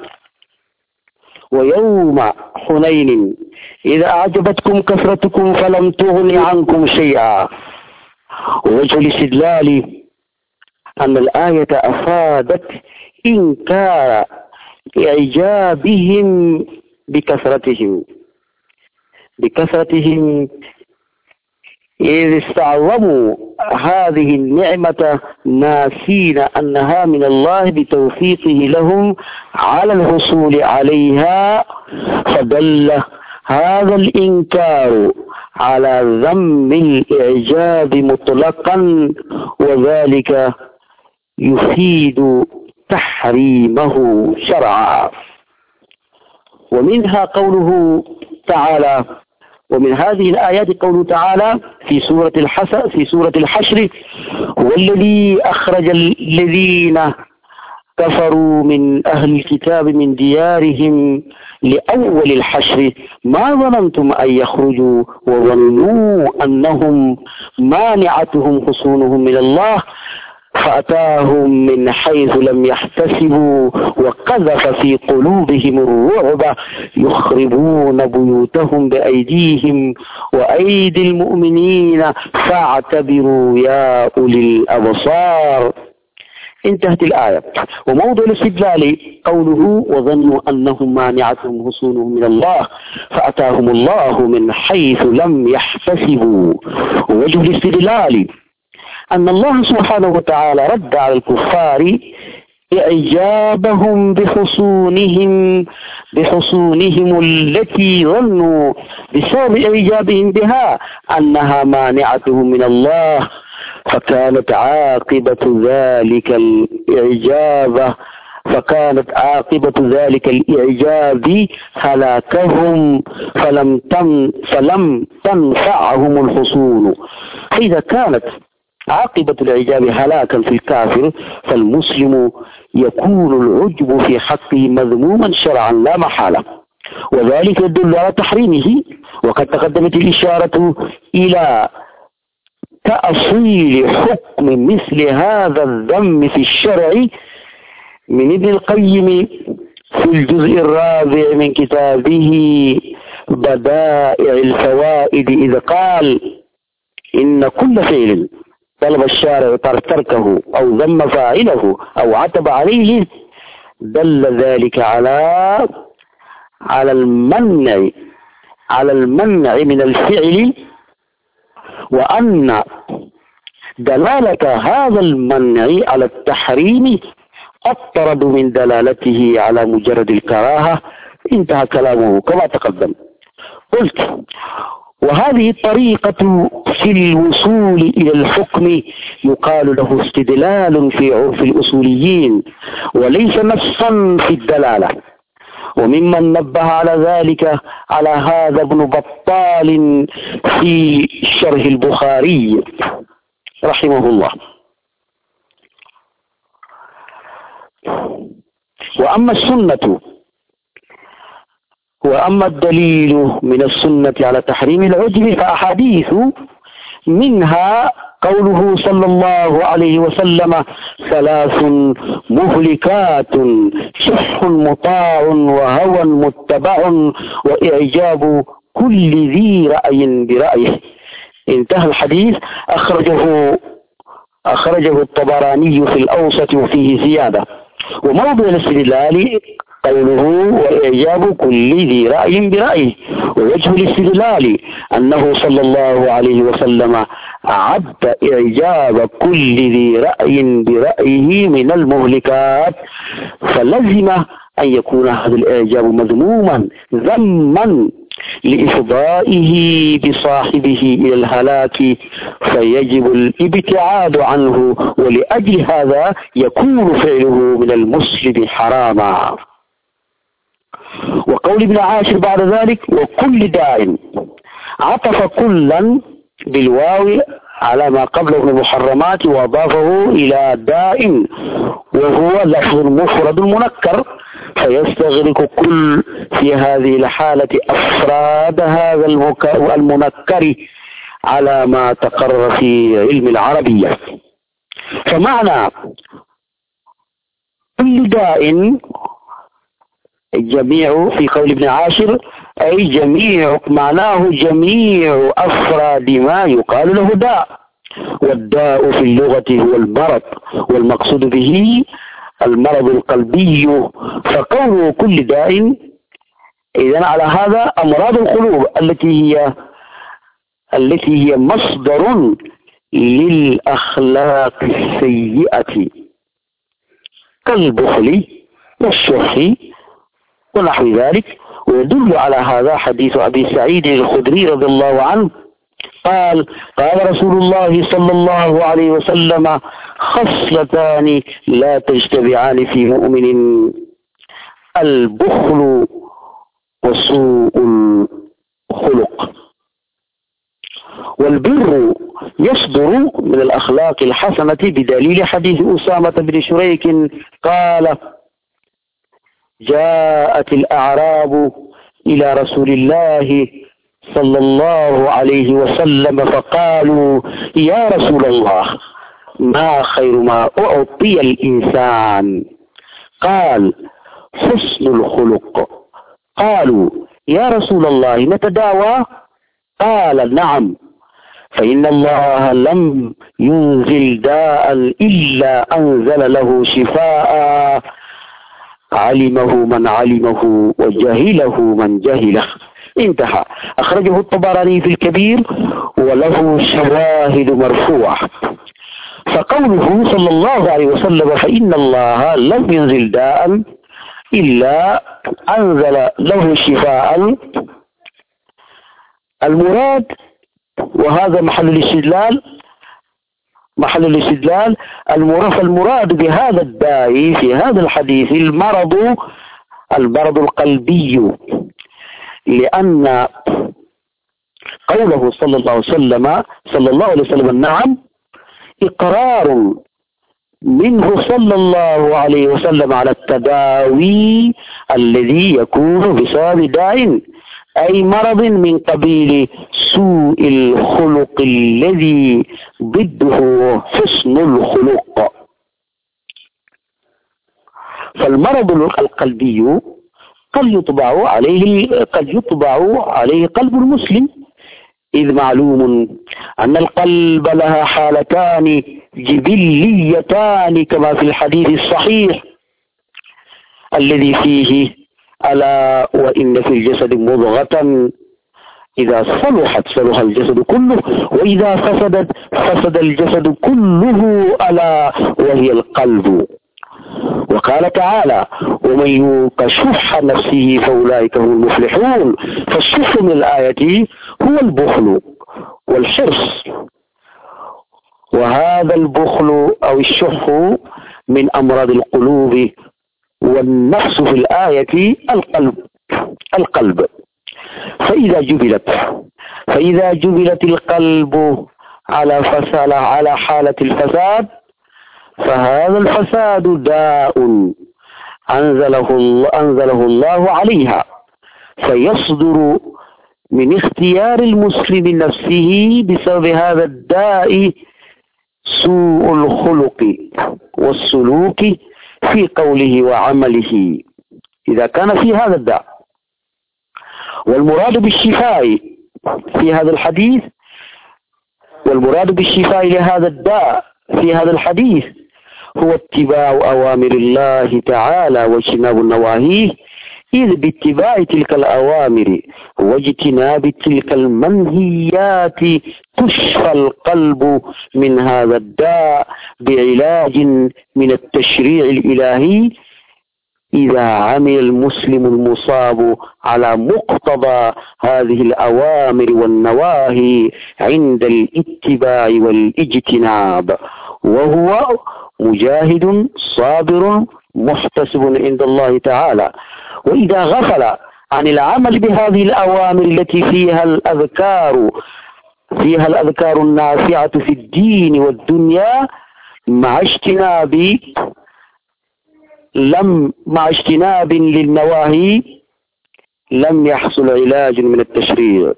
ويوم حنين إذا أعجبتكم كثرتكم فلم تغن عنكم شيئا. ووجه الاستدلال أن الآية أفادت إنكار إعجابهم بكثرتهم بكثرتهم إذ استعظموا هذه النعمة ناسين أنها من الله بتوفيقه لهم على الحصول عليها، فدل هذا الإنكار على ذم الإعجاب مطلقا، وذلك يفيد تحريمه شرعا. ومنها قوله تعالى ومن هذه الآيات قوله تعالى في سورة الحشر في سورة الحشر والذي أخرج الذين كفروا من أهل الكتاب من ديارهم لأول الحشر ما ظننتم أن يخرجوا وظنوا أنهم مانعتهم حصونهم من الله فأتاهم من حيث لم يحتسبوا وقذف في قلوبهم الرعب يخربون بيوتهم بأيديهم وأيدي المؤمنين فاعتبروا يا أولي الأبصار. انتهت الآية. وموضع الاستدلال قوله وظنوا أنهم مانعتهم حصونهم من الله فأتاهم الله من حيث لم يحتسبوا. ووجه الاستدلال أن الله سبحانه وتعالى رد على الكفار إعجابهم بحصونهم بحصونهم التي ظنوا بسبب إعجابهم بها أنها مانعتهم من الله، فكانت عاقبة ذلك الإعجاب فكانت عاقبة ذلك الإعجاب هلاكهم فلم تن فلم تنفعهم الحصون. فإذا كانت عاقبة الإعجاب هلاكا في الكافر فالمسلم يكون العجب في حقه مذموما شرعا لا محالة، وذلك يدل على تحريمه. وقد تقدمت الإشارة إلى تأصيل حكم مثل هذا الذم في الشرع من ابن القيم في الجزء الرابع من كتابه بدائع الفوائد إذ قال إن كل فعل طلب الشارع تركه أو ذم فاعله أو عتب عليه دل ذلك على على المنع على المنع من الفعل، وأن دلالة هذا المنع على التحريم أطرد من دلالته على مجرد الكراهة. انتهى كلامه كما تقدم. قلت وهذه الطريقة في الوصول إلى الحكم يقال له استدلال في عرف الأصوليين وليس نصا في الدلالة. وممن نبه على ذلك على هذا ابن بطال في شرح البخاري رحمه الله. وأما السنة وأما الدليل من السنة على تحريم العجب فأحاديث منها قوله صلى الله عليه وسلم ثلاث مهلكات شح مطاع وهوى متبع وإعجاب كل ذي رأي برأيه. انتهى الحديث. أخرجه أخرجه الطبراني في الأوسط وفيه زيادة. وموضع الاستدلال قوله وإعجاب كل ذي رأي برأيه. ووجه الاستدلال أنه صلى الله عليه وسلم أعد إعجاب كل ذي رأي برأيه من المهلكات، فلزم أن يكون هذا الإعجاب مذموما ذما لإفضائه بصاحبه إلى الهلاك، فيجب الابتعاد عنه، ولأجل هذا يكون فعله من المسلم حراما. وقول ابن عاشر بعد ذلك وكل داء عطف كلا بالواو على ما قبله من المحرمات وأضافه إلى داء وهو لفظ مفرد منكر، فيستغرق كل في هذه الحالة أفراد هذا المنكر على ما تقرر في علم العربية. فمعنى كل داء الجميع في قول ابن عاشر أي جميع، معناه جميع أفراد ما يقال له داء، والداء في اللغة هو المرض، والمقصود به المرض القلبي. فقوله كل داء إذن على هذا أمراض القلوب التي هي التي هي مصدر للأخلاق السيئة كالبخل والشح ونحو ذلك. ويدل على هذا حديث أبي سعيد الخدري رضي الله عنه قال قال رسول الله صلى الله عليه وسلم خصلتان لا تجتمعان في مؤمن البخل وسوء الخلق. والبر يصدر من الأخلاق الحسنة بدليل حديث أسامة بن شريك قال: جاءت الأعراب إلى رسول الله صلى الله عليه وسلم فقالوا: يا رسول الله، ما خير ما أعطي الإنسان؟ قال: حسن الخلق. قالوا: يا رسول الله، نتداوى؟ قال: نعم، فإن الله لم ينزل داء إلا أنزل له شفاء، علمه من علمه وجهله من جهله. انتهى. أخرجه الطبراني في الكبير وله شواهد مرفوعة. فقوله صلى الله عليه وسلم: فإن الله لم ينزل داء إلا أنزل له شفاء، المراد، وهذا محل الاستدلال محل الاستدلال المراد المراد بهذا الداء في هذا الحديث المرض المرض القلبي، لأن قوله صلى الله عليه وسلم صلى الله عليه وسلم نعم إقرار منه صلى الله عليه وسلم على التداوي الذي يكون بسبب داء، أي مرض من قبيل سوء الخلق الذي ضده حسن الخلق. فالمرض القلبي قد يطبع عليه قد يطبع عليه قلب المسلم، إذ معلوم أن القلب لها حالتان جبليتان كما في الحديث الصحيح الذي فيه: ألا وإن في الجسد مضغة إذا صلحت صلح الجسد كله، وإذا فسدت فسد الجسد كله، ألا وهي القلب. وقال تعالى: ومن يوق شح نفسه فأولئك هم المفلحون. فالشح من الآية هو البخل والحرص، وهذا البخل أو الشح من أمراض القلوب، والنفس في الآية القلب القلب فإذا جبلت فإذا جبلت القلب على فساد على حالة الفساد، فهذا الفساد داء أنزله الله, أنزله الله عليها، فيصدر من اختيار المسلم نفسه بسبب هذا الداء سوء الخلق والسلوك في قوله وعمله إذا كان في هذا الداء. والمراد بالشفاء في هذا الحديث والمراد بالشفاء لهذا الداء في هذا الحديث هو اتباع أوامر الله تعالى واجتناب النواهيه، إذ باتباع تلك الأوامر واجتناب تلك المنهيات تشفى القلب من هذا الداء بعلاج من التشريع الإلهي، إذا عمل المسلم المصاب على مقتضى هذه الأوامر والنواهي عند الاتباع والاجتناب، وهو مجاهد صابر محتسب عند الله تعالى. وإذا غفل عن العمل بهذه الأوامر التي فيها الأذكار فيها الأذكار النافعة في الدين والدنيا مع اجتناب لم مع اجتناب للنواهي، لم يحصل علاج من التشريع.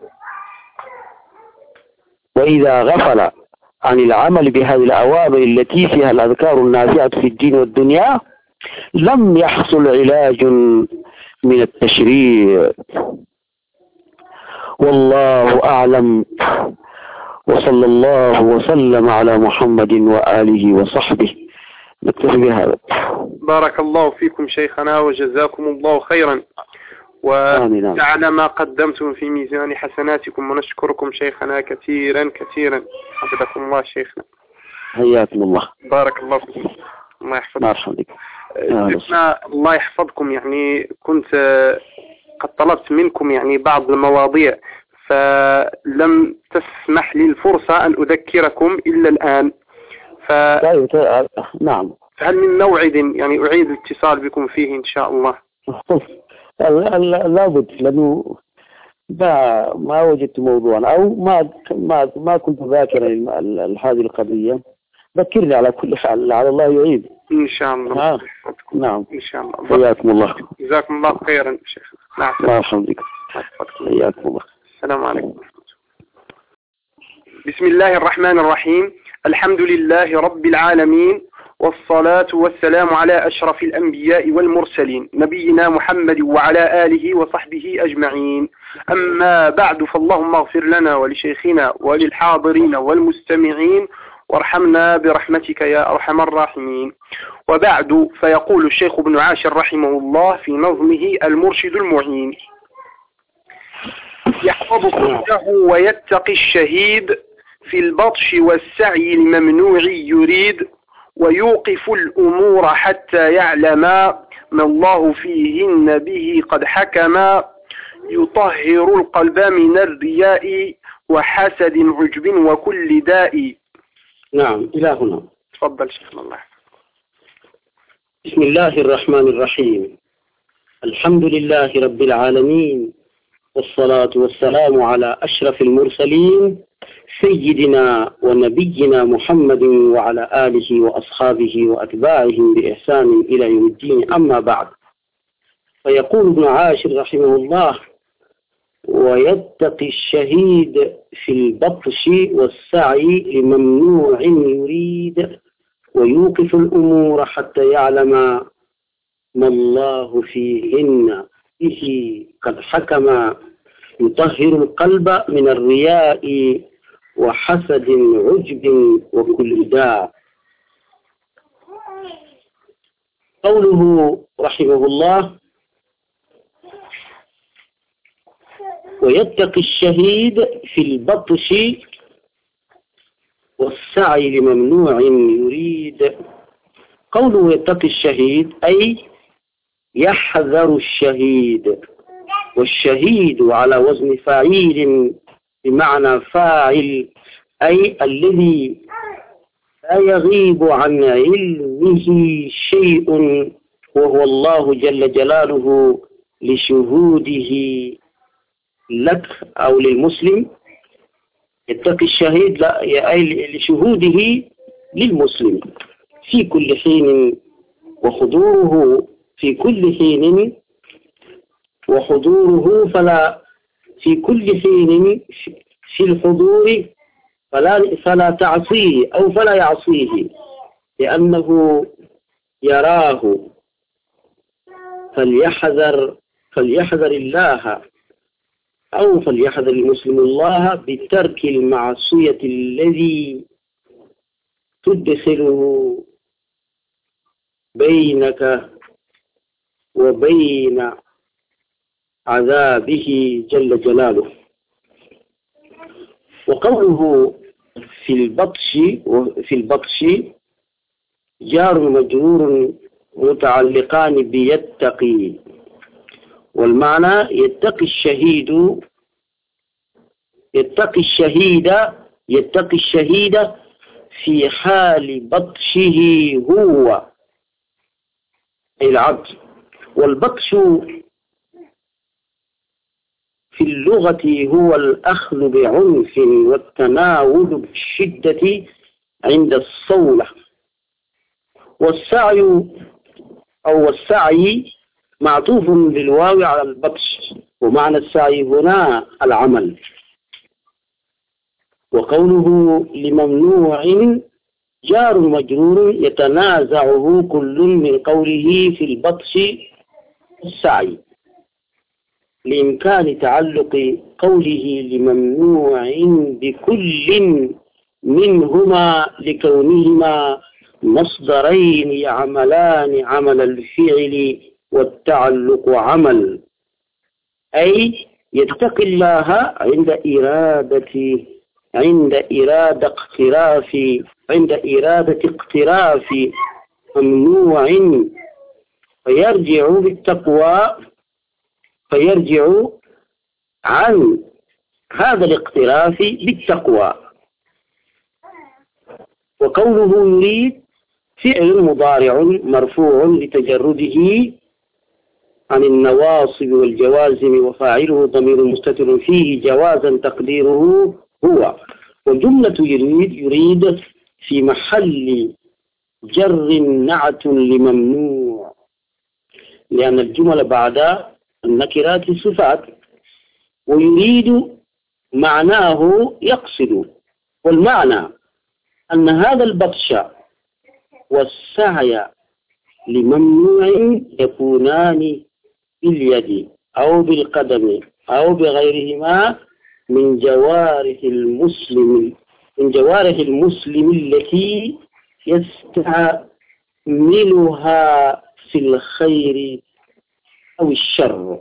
وإذا غفل عن العمل بهذه الأوامر التي فيها الأذكار النافعة في الدين والدنيا لم يحصل علاج من التشريع. والله أعلم، وصلى الله وسلم على محمد وآله وصحبه. نكتفي بهذا. بارك الله فيكم شيخنا وجزاكم الله خيرا، وجعل ما قدمتم في ميزان حسناتكم، ونشكركم شيخنا كثيرا كثيرا. حفظكم الله شيخنا. حياكم الله. بارك الله فيكم. الله يحفظكم. شيخنا الله يحفظكم، يعني كنت قد طلبت منكم يعني بعض المواضيع فلم تسمح لي الفرصة أن أذكركم إلا الآن. ف... نعم. فهل من موعد يعني أعيد الاتصال بكم فيه إن شاء الله؟ لابد، لأنه ما ما وجدت موضوعا أو ما ما ما كنت ذاكرا هذه القضية. ذكرني على كل حال، على الله يعيد إن شاء الله. آه. نعم إن شاء الله. حياكم الله. جزاكم الله خيرا شيخ. نعم الله يحفظك. حياكم الله. السلام عليكم. بسم الله الرحمن الرحيم. الحمد لله رب العالمين، والصلاة والسلام على أشرف الأنبياء والمرسلين نبينا محمد وعلى آله وصحبه أجمعين. أما بعد، فاللهم اغفر لنا ولشيخنا وللحاضرين والمستمعين، وارحمنا برحمتك يا أرحم الراحمين. وبعد، فيقول الشيخ ابن عاشر رحمه الله في نظمه المرشد المعين: يحفظ كله ويتقي الشهيد، في البطش والسعي الممنوع يريد، ويوقف الأمور حتى يعلم ما الله فيهن به قد حكم، يطهر القلب من الرياء وحسد عجب وكل داء. نعم إلى هنا. تفضل شيخنا الله. بسم الله الرحمن الرحيم. الحمد لله رب العالمين، والصلاة والسلام على أشرف المرسلين سيدنا ونبينا محمد وعلى آله وأصحابه وأتباعهم بإحسان إلى يوم الدين. أما بعد، فيقول ابن عاشر رحمه الله: ويتقي الشهيد في البطش والسعي لممنوع يريد، ويوقف الأمور حتى يعلم ما الله فيهن به قد حكم، يطهر القلب من الرياء وحسد عجب وكل داء. قوله رحمه الله: ويتقي الشهيد في البطش والسعي لممنوع يريد. قوله يتقي الشهيد أي يحذر الشهيد، والشهيد على وزن فاعل بمعنى فاعل، أي الذي لا يغيب عن علمه شيء، وهو الله جل جلاله لشهوده لك أو للمسلم. يتقي الشهيد أي لشهوده للمسلم في كل حين، وحضوره في كل حين وحضوره فلا في كل حين في الحضور فلا فلا تعصيه أو فلا يعصيه، لأنه يراه. فليحذر فليحذر الله أو فليحذر المسلم الله بترك المعصية الذي تدخله بينك وبين عذابه جل جلاله. وقوله في البطش في البطش جار مجرور متعلقان بيتقي، والمعنى يتقي الشهيد يتقي الشهيد يتقي الشهيد في حال بطشه هو العبد. والبطش في اللغة هو الأخذ بعنف والتناول بالشدة عند الصولة. والسعي أو السعي معطوف بالواو على البطش، ومعنى السعي هنا العمل. وقوله لممنوع جار مجرور يتنازعه كل من قوله في البطش السعي، لإمكان تعلق قوله لممنوع بكل منهما لكونهما مصدرين يعملان عمل الفعل والتعلق عمل، أي يتقي الله عند إرادة عند إرادة اقتراف عند إرادة اقتراف ممنوع، فيرجع بالتقوى فيرجع عن هذا الاقتراف بالتقوى. وقوله يريد فعل مضارع مرفوع لتجرده عن النواصب والجوازم وفاعله ضمير مستتر فيه جوازا تقديره هو، وجملة يريد يريد في محل جر نعت لممنوع، لأن الجمل بعد النكرات صفات، ويريد معناه يقصد، والمعنى أن هذا البطش والسعي لممنوع يكونان باليد أو بالقدم أو بغيرهما من جوارح المسلم من جوارح المسلم التي يستعملها في الخير أو الشر.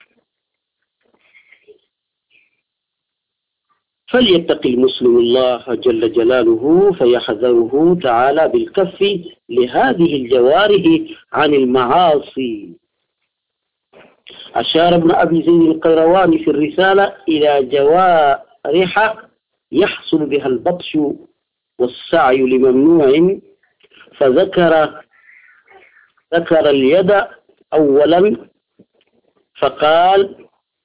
فليتق المسلم الله جل جلاله فيحذره تعالى بالكف لهذه الجوارح عن المعاصي. أشار ابن أبي زيد القيرواني في الرسالة إلى جوارح يحصل بها البطش والسعي لممنوع، فذكر ذكر اليد أولا فقال: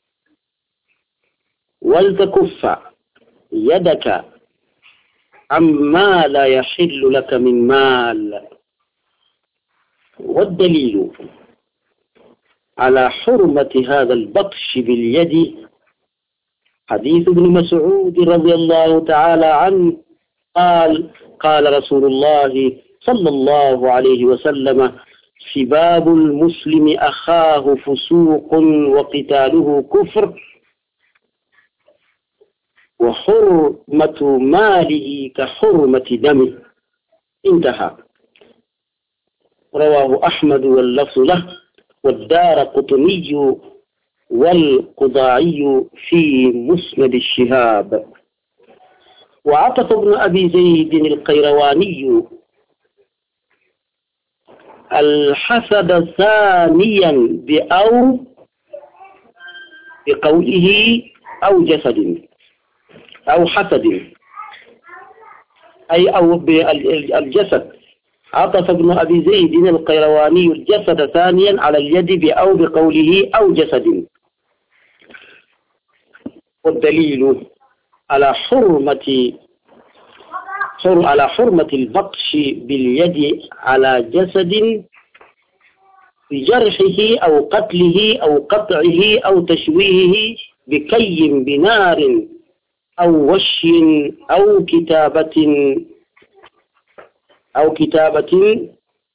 ولتكف يدك عما لا يحل لك من مال. والدليل على حرمة هذا البطش باليد حديث ابن مسعود رضي الله تعالى عنه قال: قال رسول الله صلى الله عليه وسلم: سباب المسلم أخاه فسوق وقتاله كفر، وحرمة ماله كحرمة دمه. انتهى. رواه أحمد واللفظ له، والدارقطني والقضاعي في مسند الشهاب. وعطف ابن أبي زيد القيرواني الحسد ثانيا بأو بقوله أو جسد أو حسد، أي أو بالجسد. عطف ابن أبي زيد القيرواني الجسد ثانيا على اليد بأو بقوله أو جسد. والدليل على حرمة حر على حرمة البطش باليد على جسد بجرحه أو قتله أو قطعه أو تشويهه بكي بنار أو وشي أو كتابة أو كتابة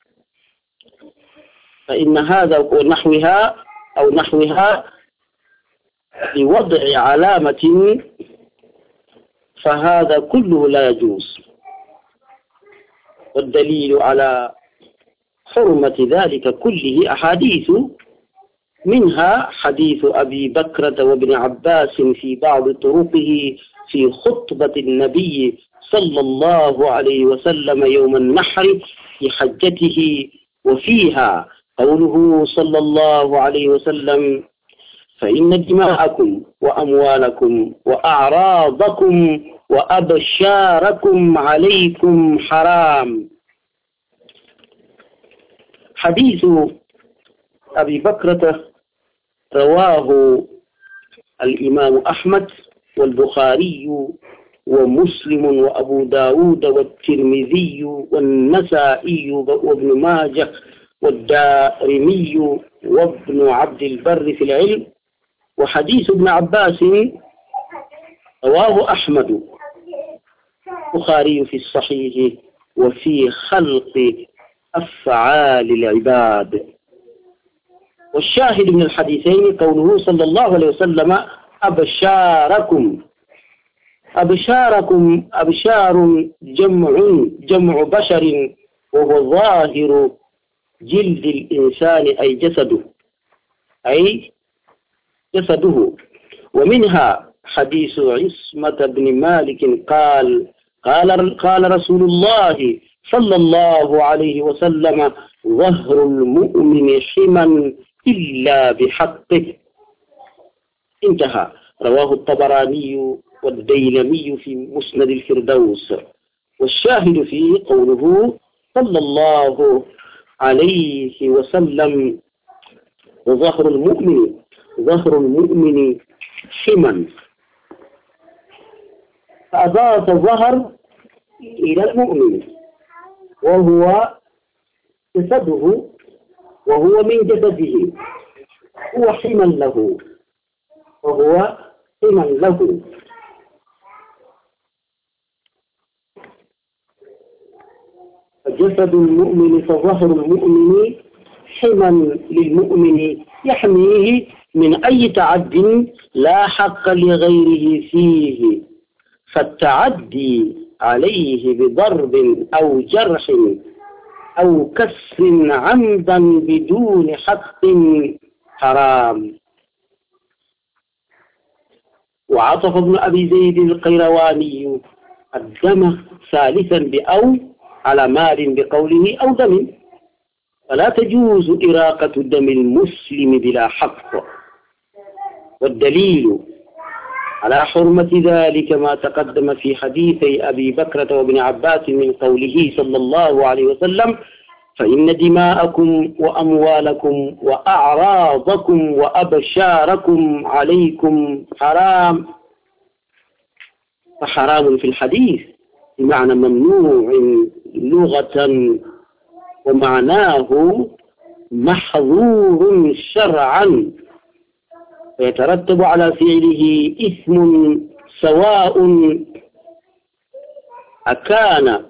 فإن هذا ونحوها أو نحوها بوضع علامة، فهذا كله لا يجوز. والدليل على حرمة ذلك كله أحاديث، منها حديث أبي بكرة وابن عباس في بعض طرقه في خطبة النبي صلى الله عليه وسلم يوم النحر في حجته، وفيها قوله صلى الله عليه وسلم: فإن دماءكم وأموالكم وأعراضكم وأبشاركم عليكم حرام. حديث أبي بكرة رواه الإمام أحمد والبخاري ومسلم وأبو داود والترمذي والنسائي وابن ماجه والدارمي وابن عبد البر في العلم. وحديث ابن عباس رواه أحمد البخاري في الصحيح وفي خلق أفعال العباد. والشاهد من الحديثين قوله صلى الله عليه وسلم: أبشاركم. أبشاركم أبشار جمع جمع بشر، وهو ظاهر جلد الإنسان أي جسده أي جسده. ومنها حديث عصمة بن مالك قال قال قال رسول الله صلى الله عليه وسلم: ظهر المؤمن حما إلا بحقه. انتهى. رواه الطبراني والديلمي في مسند الفردوس. والشاهد فيه قوله صلى الله عليه وسلم: وظهر المؤمن ظهر المؤمن حما، فأضاف ظهر إلى المؤمن وهو جسده، وهو من جسده، هو حما له، وهو حما له. فجسد المؤمن فظهر المؤمن حما للمؤمن يحميه من أي تعد لا حق لغيره فيه، فالتعدي عليه بضرب أو جرح أو كسر عمدا بدون حق حرام. وعطف ابن أبي زيد القيرواني الدم ثالثا بأو على مال بقوله أو دم، فلا تجوز إراقة دم المسلم بلا حق. والدليل على حرمة ذلك ما تقدم في حديثي أبي بكرة وابن عباس من قوله صلى الله عليه وسلم: فإن دماءكم وأموالكم وأعراضكم وأبشاركم عليكم حرام. فحرام في الحديث بمعنى ممنوع لغة، ومعناه محظور شرعا، فيترتب على فعله إثم سواء أكان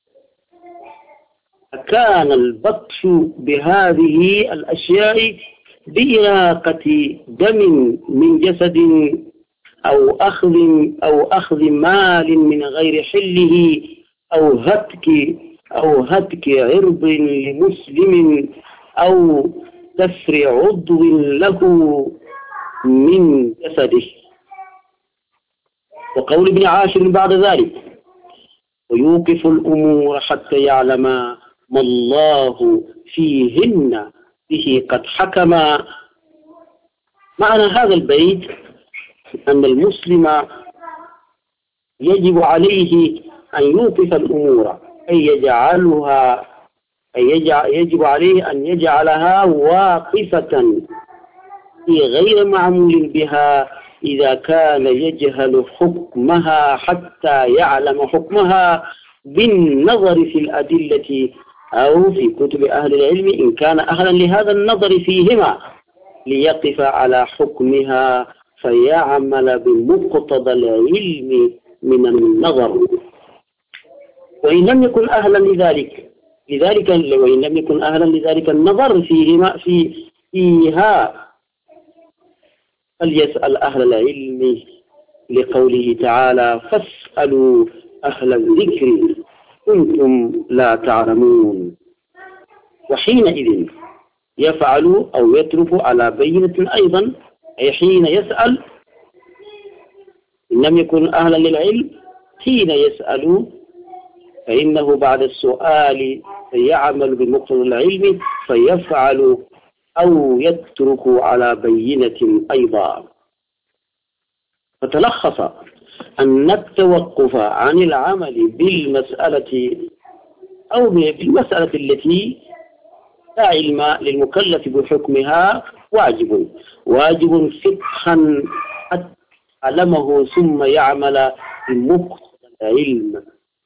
أكان البطش بهذه الأشياء بإراقة دم من جسد أو أخذ أو أخذ مال من غير حله أو هتك أو هتك عرض لمسلم أو كسر عضو له من جسده. وقول ابن عاشر بعد ذلك: ويوقف الأمور حتى يعلم ما الله فيهن به قد حكم. معنى هذا البيت أن المسلم يجب عليه أن يوقف الأمور، أي يجعلها أي يجب عليه أن يجعلها واقفة في غير معمول بها إذا كان يجهل حكمها حتى يعلم حكمها بالنظر في الأدلة أو في كتب أهل العلم إن كان أهلا لهذا النظر فيهما، ليقف على حكمها فيعمل بمقتضى العلم من النظر. وإن لم يكن أهلا لذلك لذلك وإن لم يكن أهلا لذلك النظر فيهما في فيها فليسأل أهل العلم، لقوله تعالى: فاسألوا أهل الذكر كنتم لا تعلمون. وحينئذ يفعل أو يترك على بينة أيضا، أي حين يسأل إن لم يكن أهلا للعلم، حين يسأل فإنه بعد السؤال يعمل بمقتضى العلم فيفعل أو يترك على بينة أيضا. فتلخص أن التوقف عن العمل بالمسألة أو بالمسألة التي لا علم للمكلف بحكمها واجب واجب فقها علمه ثم يعمل بمقتضى العلم.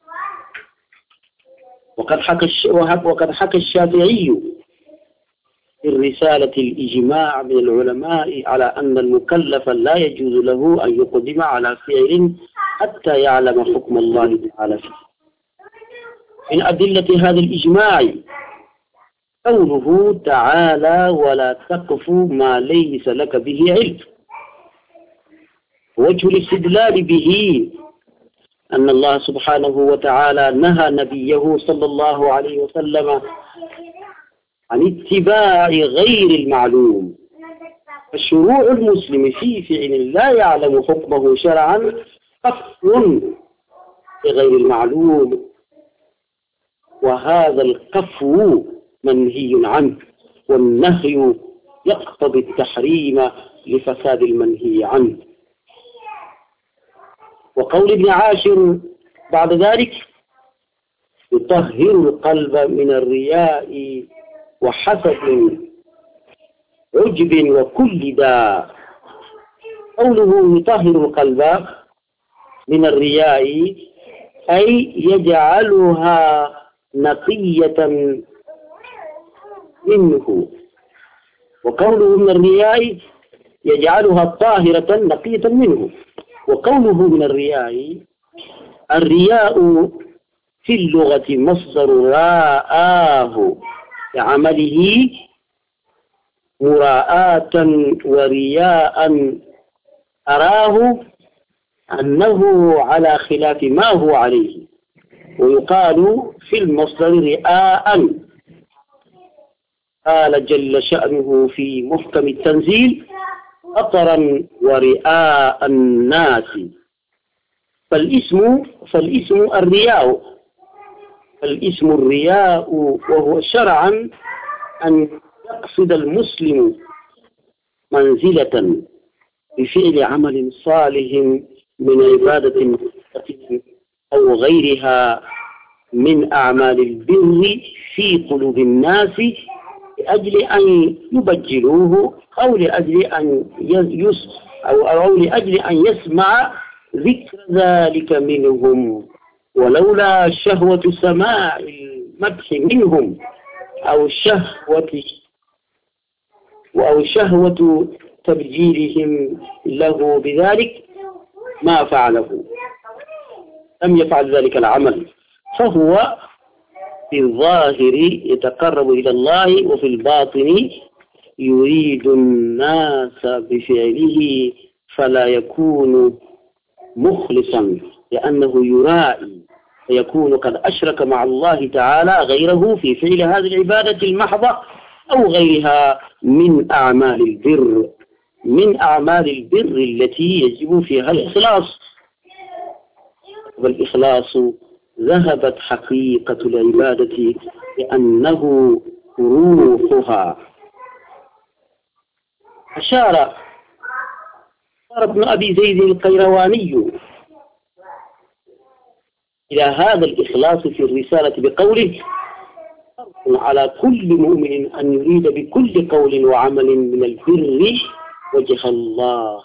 وقد حكى وقد حكى الشافعي في الرسالة الإجماع من العلماء على أن المكلف لا يجوز له أن يقدم على فعل حتى يعلم حكم الله تعالى فيه. من أدلة هذا الإجماع قوله تعالى: ولا تقف ما ليس لك به علم. وجه الاستدلال به أن الله سبحانه وتعالى نهى نبيه صلى الله عليه وسلم عن اتباع غير المعلوم. فشروع المسلم في فعل لا يعلم حكمه شرعا قف بغير المعلوم، وهذا القفو منهي عنه، والنهي يقتضي التحريم لفساد المنهي عنه. وقول ابن عاشر بعد ذلك: يطهر القلب من الرياء وحسد عجب وكل داء. قوله يطهر القلب من الرياء أي يجعلها نقية منه، وقوله من الرياء يجعلها طاهرة نقية منه. وقوله من الرياء، الرياء في اللغة مصدر راآه لعمله مراءة ورياء أراه أنه على خلاف ما هو عليه، ويقال في المصدر رئاء. قال جل شأنه في محكم التنزيل أطرا ورئاء الناس. فالاسم فالاسم الرياء فالاسم الرياء وهو شرعا أن يقصد المسلم منزلة بفعل عمل صالح من عبادة أو غيرها من أعمال البر في قلوب الناس لأجل أن يبجلوه أو لأجل أن يس أو, أو لأجل أن يسمع ذكر ذلك منهم، ولولا شهوة سماع المدح منهم أو شهوة أو شهوة تبجيلهم له بذلك ما فعله، لم يفعل ذلك العمل. فهو في الظاهر يتقرب إلى الله، وفي الباطن يريد الناس بفعله فلا يكون مخلصا، لأنه يرائي فيكون قد أشرك مع الله تعالى غيره في فعل هذه العبادة المحضة أو غيرها من أعمال البر من أعمال البر التي يجب فيها الإخلاص. والإخلاص ذهبت حقيقة العبادة لأنه روحها. أشار ابن أبي زيد القيرواني إلى هذا الإخلاص في الرسالة بقوله: على كل مؤمن أن يريد بكل قول وعمل من البر وجه الله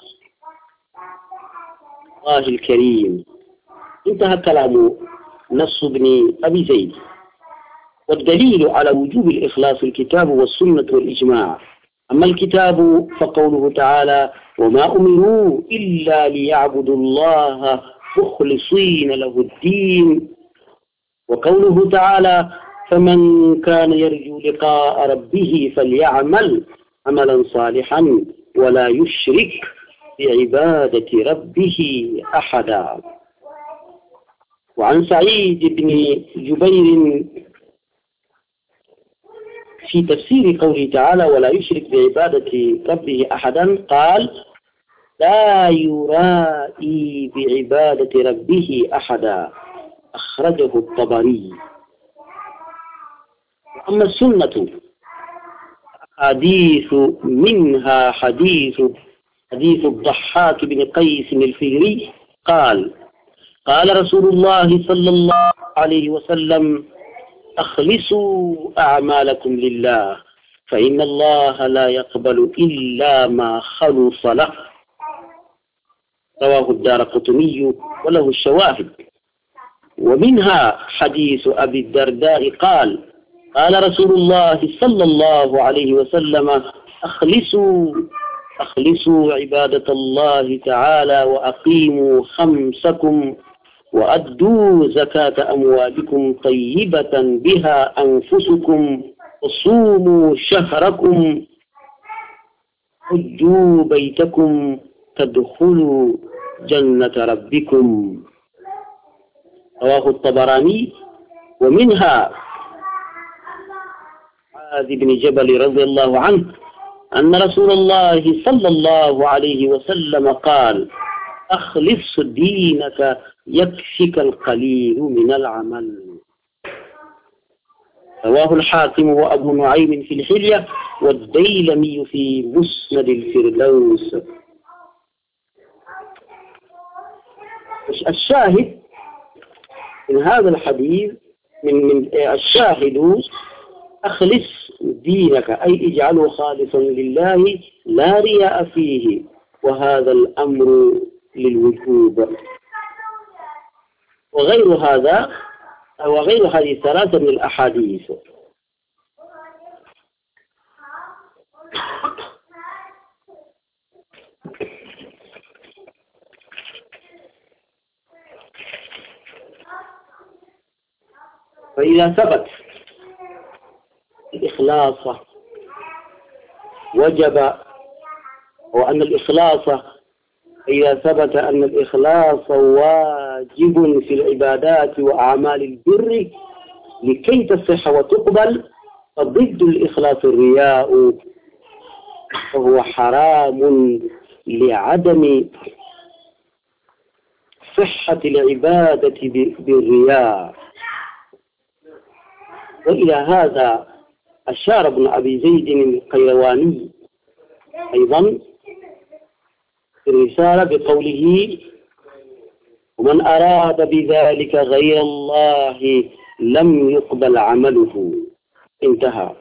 الله الكريم. انتهى كلام نص ابن أبي زيد. والدليل على وجوب الإخلاص الكتاب والسنة والإجماع. أما الكتاب فقوله تعالى: وما أمروا إلا ليعبدوا الله مخلصين له الدين. وقوله تعالى: فمن كان يرجو لقاء ربه فليعمل عملا صالحا ولا يشرك بعبادة ربه أحدا. وعن سعيد بن جبير في تفسير قوله تعالى: ولا يشرك بعبادة ربه أحدا، قال: لا يرائي بعبادة ربه أحدا. أخرجه الطبري. أما السنة حديث منها حديث حديث الضحاك بن قيس الفهري قال: قال رسول الله صلى الله عليه وسلم: أخلصوا أعمالكم لله فإن الله لا يقبل إلا ما خلص له. رواه الدارقطني وله الشواهد. ومنها حديث أبي الدرداء قال: قال رسول الله صلى الله عليه وسلم: أخلصوا أخلصوا عبادة الله تعالى وأقيموا خمسكم وأدوا زكاة أموالكم طيبة بها أنفسكم وصوموا شهركم حجوا بيتكم تدخلوا جنة ربكم. رواه الطبراني. ومنها معاذ بن جبل رضي الله عنه أن رسول الله صلى الله عليه وسلم قال: أخلص دينك يكفك القليل من العمل. رواه الحاكم وأبو نعيم في الحلية والديلمي في مسند الفردوس. الشاهد من هذا الحديث من, من الشاهد أخلص دينك أي اجعله خالصا لله لا رياء فيه، وهذا الأمر للوجوب. وغير هذا وغير هذه الثلاثة من الأحاديث. فإذا ثبت الإخلاص وجب، وأن الإخلاص إذا ثبت أن الإخلاص واجب في العبادات وأعمال البر لكي تصح وتقبل، فضد الإخلاص الرياء، فهو حرام لعدم صحة العبادة بالرياء. وإلى هذا أشار ابن أبي زيد القيرواني أيضا في الرسالة بقوله: ومن أراد بذلك غير الله لم يقبل عمله. انتهى.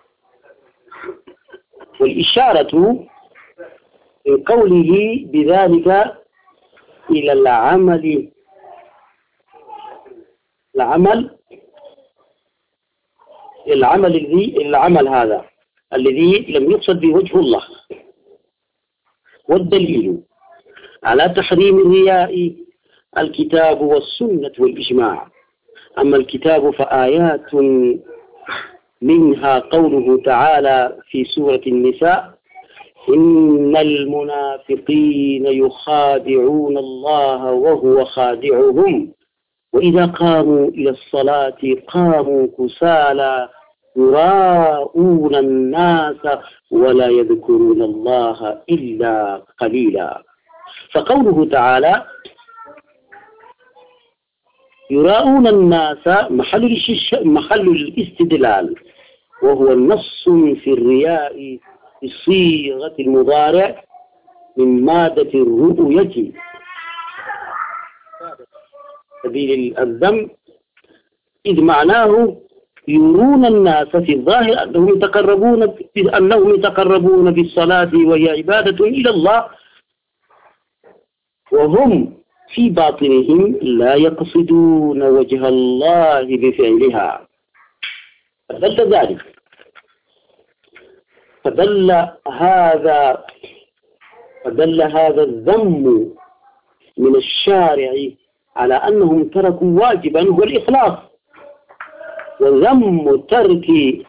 والإشارة من قوله بذلك إلى العمل العمل العمل الذي العمل هذا الذي لم يقصد به وجه الله. والدليل على تحريم الرياء الكتاب والسنة والإجماع. أما الكتاب فآيات منها قوله تعالى في سورة النساء: إن المنافقين يخادعون الله وهو خادعهم وإذا قاموا إلى الصلاة قاموا كسالى يراءون الناس ولا يذكرون الله إلا قليلا. فقوله تعالى يراءون الناس محل محل الاستدلال، وهو النص في الرياء بصيغة المضارع من مادة الرؤية سبيل الذم، إذ معناه يرون الناس في الظاهر أنهم يتقربون أنهم يتقربون بالصلاة وهي عبادة إلى الله، وهم في باطنهم لا يقصدون وجه الله بفعلها. فدل ذلك فدل هذا فدل هذا الذم من الشارع على أنهم تركوا واجبا هو الإخلاص. وذم ترك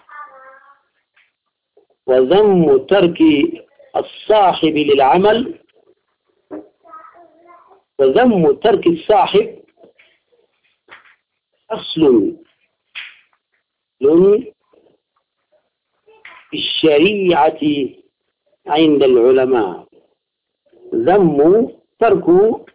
وذم ترك الصاحب للعمل وذم ترك الصاحب أصل في الشريعة عند العلماء. ذم ترك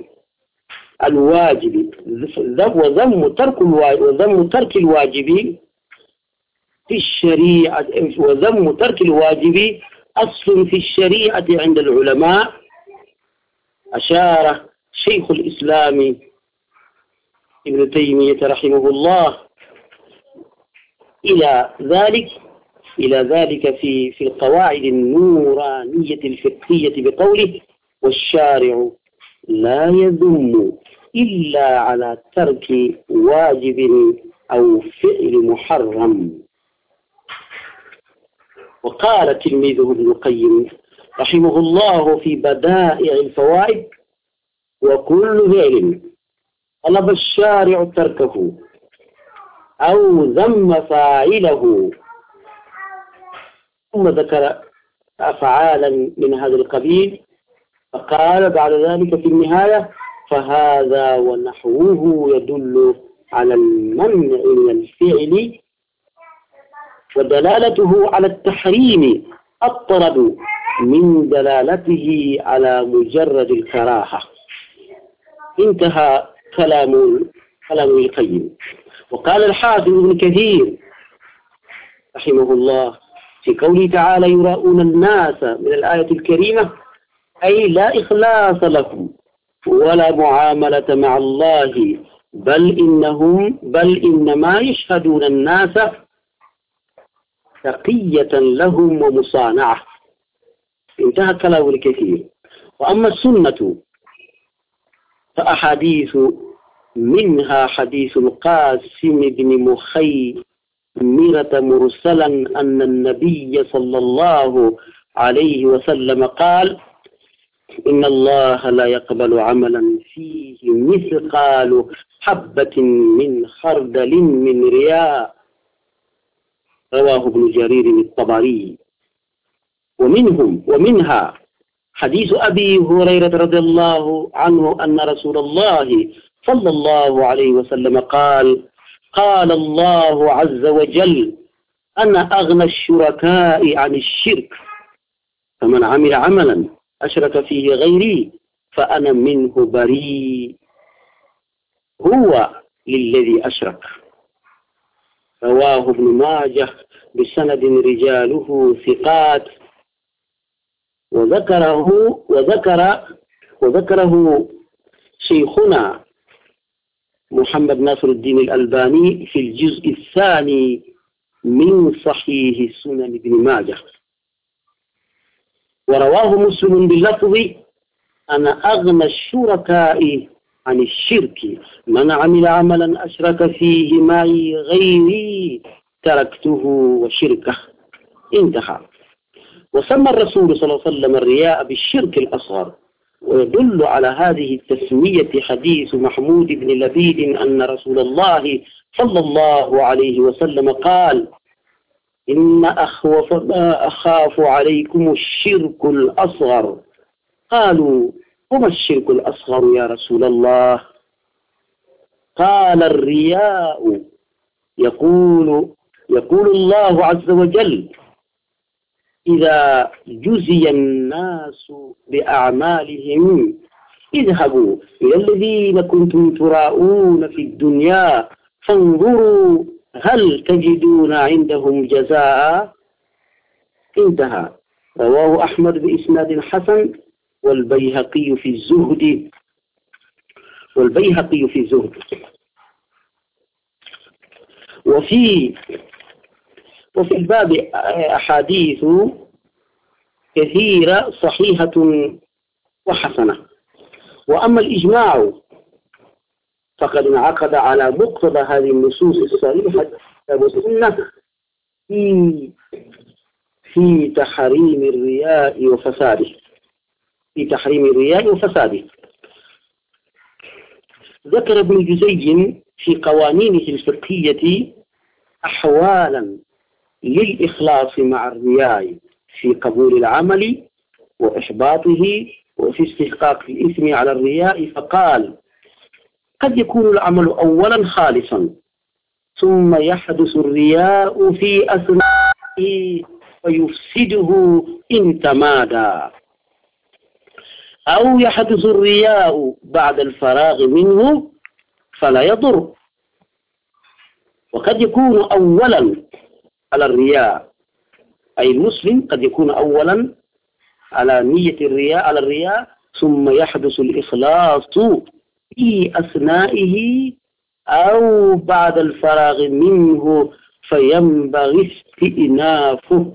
الواجب وذم ترك الواجب وذم ترك الواجب في الشريعة وذم ترك الواجب أصل في الشريعة عند العلماء. أشار شيخ الإسلام ابن تيمية رحمه الله إلى ذلك إلى ذلك في في القواعد النورانية الفقهية بقوله: والشارع لا يذم إلا على ترك واجب أو فعل محرم. وقال تلميذه ابن القيم رحمه الله في بدائع الفوائد: وكل فعل طلب الشارع تركه أو ذم فاعله ثم ذكر أفعالا من هذا القبيل، فقال بعد ذلك في النهاية: فهذا ونحوه يدل على المنع من الفعل ودلالته على التحريم أطرد من دلالته على مجرد الكراهة. انتهى كلام كلام القيم. وقال الحافظ ابن كثير رحمه الله في قوله تعالى: يراؤون الناس من الآية الكريمة، أي لا إخلاص لهم ولا معاملة مع الله، بل إنهم بل إنما يشهدون الناس تقية لهم ومصانعة. انتهى كلام الكثير. وأما السنة فأحاديث منها حديث القاسم بن مخيمرة مرسلا أن النبي صلى الله عليه وسلم قال: إن الله لا يقبل عملا فيه مثقال حبة من خردل من رياء. رواه ابن جرير الطبري. ومنهم ومنها حديث أبي هريرة رضي الله عنه أن رسول الله صلى الله عليه وسلم قال: قال الله عز وجل: أنا أغنى الشركاء عن الشرك، فمن عمل عملا أشرك فيه غيري فأنا منه بريء، هو للذي أشرك. رواه ابن ماجه بسند رجاله ثقات. وذكره وذكر وذكره شيخنا محمد ناصر الدين الألباني في الجزء الثاني من صحيح سنن ابن ماجه. ورواه مسلم باللفظ: أنا أغنى الشركاء عن الشرك، من عمل عملا أشرك فيه معي غيري تركته وشركه. انتهى. وسمى الرسول صلى الله عليه وسلم الرياء بالشرك الأصغر. ويدل على هذه التسمية حديث محمود بن لبيد أن رسول الله صلى الله عليه وسلم قال: إن أخوف ما أخاف عليكم الشرك الأصغر. قالوا: وما الشرك الأصغر يا رسول الله؟ قال: الرياء. يقول يقول الله عز وجل: إذا جزي الناس بأعمالهم اذهبوا إلى الذين كنتم تراءون في الدنيا فانظروا هل تجدون عندهم جزاء. انتهى. رواه أحمد بإسناد حسن والبيهقي في الزهد والبيهقي في الزهد. وفي وفي الباب أحاديث كثيرة صحيحة وحسنة. وأما الإجماع فقد انعقد على مقتضى هذه النصوص الصريحة والسنة في في تحريم الرياء وفساده في تحريم الرياء وفساده. ذكر ابن جزي في قوانينه الفقهية أحوالا للإخلاص مع الرياء في قبول العمل وإحباطه وفي استحقاق الإثم على الرياء، فقال: قد يكون العمل أولا خالصا ثم يحدث الرياء في أثنائه فيفسده إن تمادى، أو يحدث الرياء بعد الفراغ منه فلا يضر. وقد يكون أولا على الرياء، أي المسلم قد يكون أولا على نية الرياء على الرياء ثم يحدث الإخلاص في أثنائه أو بعد الفراغ منه فينبغي استئنافه.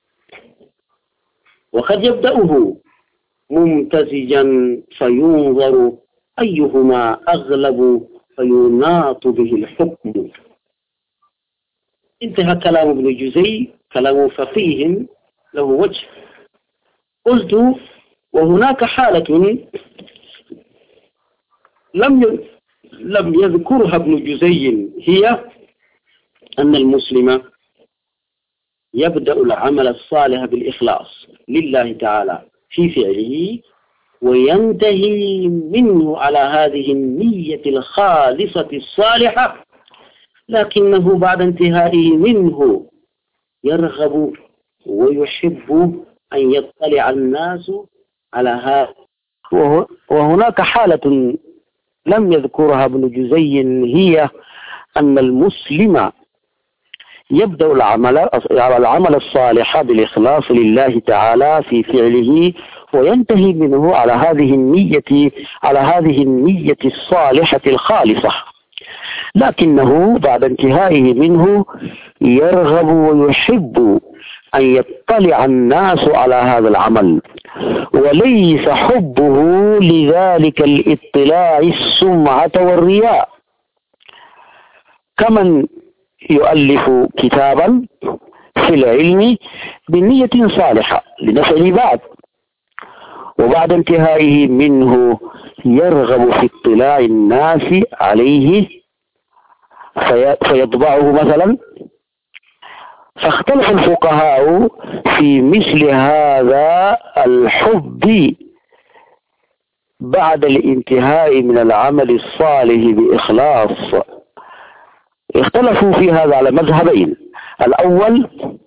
وقد يبدأه ممتزجا فينظر أيهما أغلب فيناط به الحكم. انتهى كلام ابن جزي، كلام فقيه له وجه. قلت: وهناك حالة لم لم يذكرها ابن جزي، هي أن المسلم يبدأ العمل الصالح بالإخلاص لله تعالى في فعله وينتهي منه على هذه النية الخالصة الصالحة، لكنه بعد انتهائه منه يرغب ويحب أن يطلع الناس على هذا. وهناك حالة لم يذكرها ابن جزي، هي أن المسلم يبدأ العمل العمل الصالح بالإخلاص لله تعالى في فعله وينتهي منه على هذه النية على هذه النية الصالحة الخالصة، لكنه بعد انتهائه منه يرغب ويحب أن يطلع الناس على هذا العمل، وليس حبه لذلك الاطلاع السمعة والرياء، كمن يؤلف كتابا في العلم بنية صالحة لنفع العباد، وبعد انتهائه منه يرغب في اطلاع الناس عليه فيطبعه مثلا. فاختلف الفقهاء في مثل هذا الحب بعد الانتهاء من العمل الصالح بإخلاص. اختلفوا في هذا على مذهبين: الأول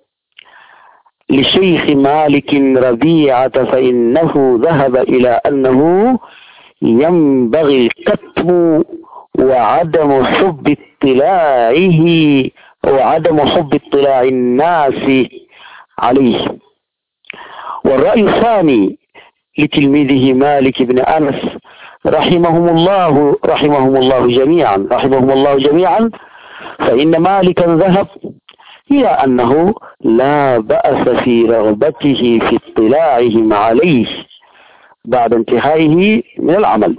لشيخ مالك ربيعة فإنه ذهب إلى أنه ينبغي الكتم وعدم حب اطلاعه وعدم حب اطلاع الناس عليه. والرأي الثاني لتلميذه مالك بن أنس رحمهم الله رحمهم الله جميعا رحمهم الله جميعا فإن مالكا ذهب إلى أنه لا بأس في رغبته في اطلاعهم عليه بعد انتهائه من العمل.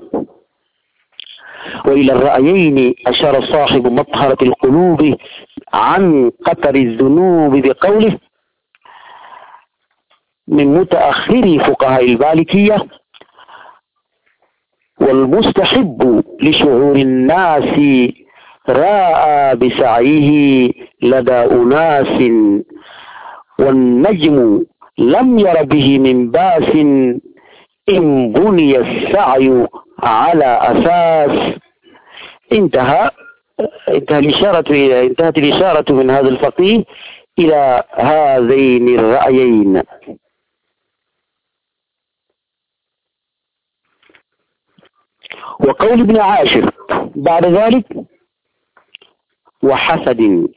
وإلى الرأيين أشار صاحب مطهرة القلوب عن قطر الذنوب بقوله: من متأخر فقهاء المالكية: والمستحب لشعور الناس راء بسعيه لدى أناس، والنجم لم ير به من باس إن بني السعي على أساس. انتهى انتهى الإشارة انتهت الإشارة من هذا الفقيه إلى هذين الرأيين. وقول ابن عاشر بعد ذلك: وحسد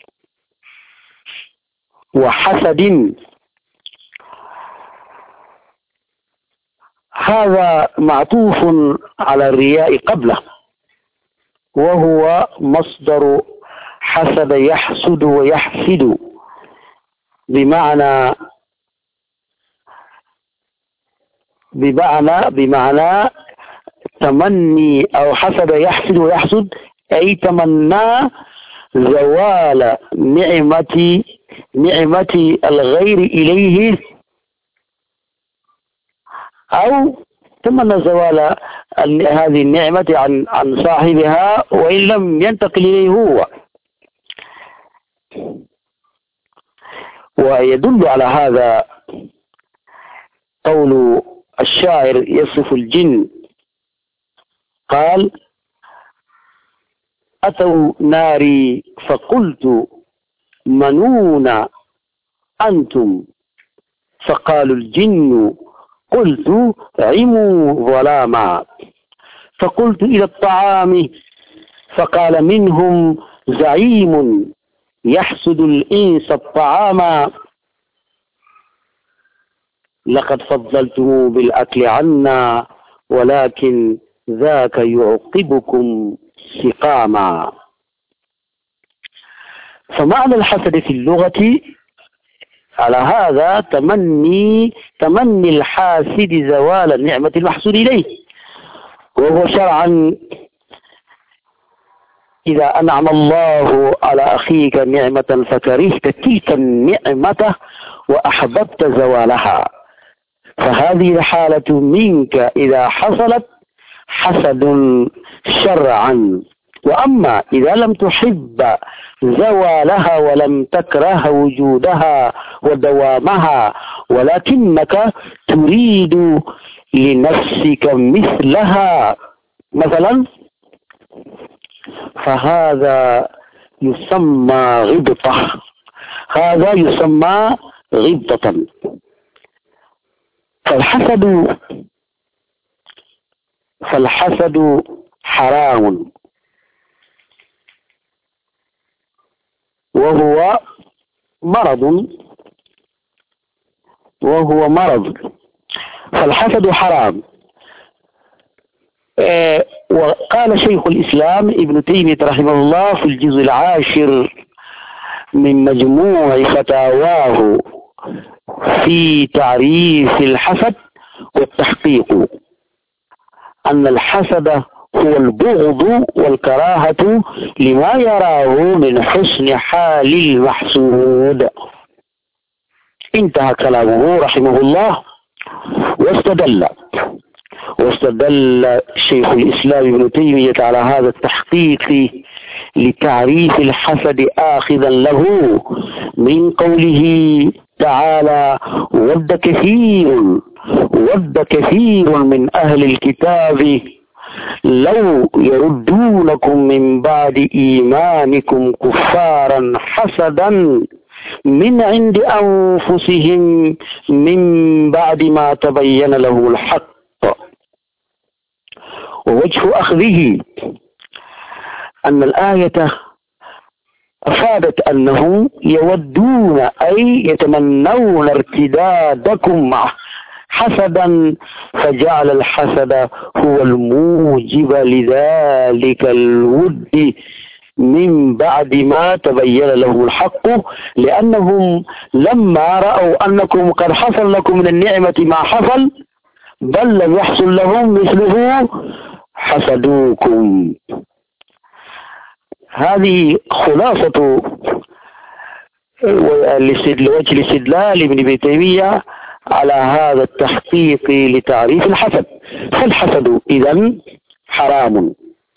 وحسد هذا معطوف على الرياء قبله، وهو مصدر حسد يحسد ويحسد، بمعنى بمعنى بمعنى تمني، أو حسد يحسد ويحسد أي تمنى زوال نعمة نعمة الغير إليه، أو تمنى زوال هذه النعمة عن عن صاحبها وإن لم ينتقل إليه هو. ويدل على هذا قول الشاعر يصف الجن، قال: أتوا ناري فقلت منون أنتم، فقالوا الجن قلت عموا ظلاما، فقلت إلى الطعام فقال منهم زعيم يحسد الإنس الطعام، لقد فضلتم بالأكل عنا ولكن ذاك يعقبكم سقاما. فمعنى الحسد في اللغة على هذا تمني تمني الحاسد زوال النعمة المحسود إليه، وهو شرعا إذا أنعم الله على أخيك نعمة فكرهت تلك النعمة وأحببت زوالها، فهذه الحالة منك إذا حصلت حسد شرعا. وأما إذا لم تحب زوالها ولم تكره وجودها ودوامها ولكنك تريد لنفسك مثلها مثلا، فهذا يسمى غبطة هذا يسمى غبطة. فالحسد فالحسد حرام، وهو مرض وهو مرض فالحسد حرام، آه وقال شيخ الإسلام ابن تيمية رحمه الله في الجزء العاشر من مجموع فتاواه في تعريف الحسد والتحقيق أن الحسد هو البغض والكراهة لما يراه من حسن حال المحسود. انتهى كلامه رحمه الله. واستدل واستدل شيخ الإسلام ابن تيمية على هذا التحقيق لتعريف الحسد آخذا له من قوله تعالى: ود كثير ود كثير من أهل الكتاب لو يردونكم من بعد إيمانكم كفارا حسدا من عند أنفسهم من بعد ما تبين له الحق. ووجه أخذه أن الآية أفادت أنهم يودون أي يتمنون ارتدادكم معه حسدا، فجعل الحسد هو الموجب لذلك الود من بعد ما تبين له الحق، لأنهم لما رأوا أنكم قد حصل لكم من النعمة ما حصل بل لم يحصل لهم مثله حسدوكم. هذه خلاصة وجه الاستدلال ابن تيمية على هذا التحقيق لتعريف الحسد. فالحسد إذن حرام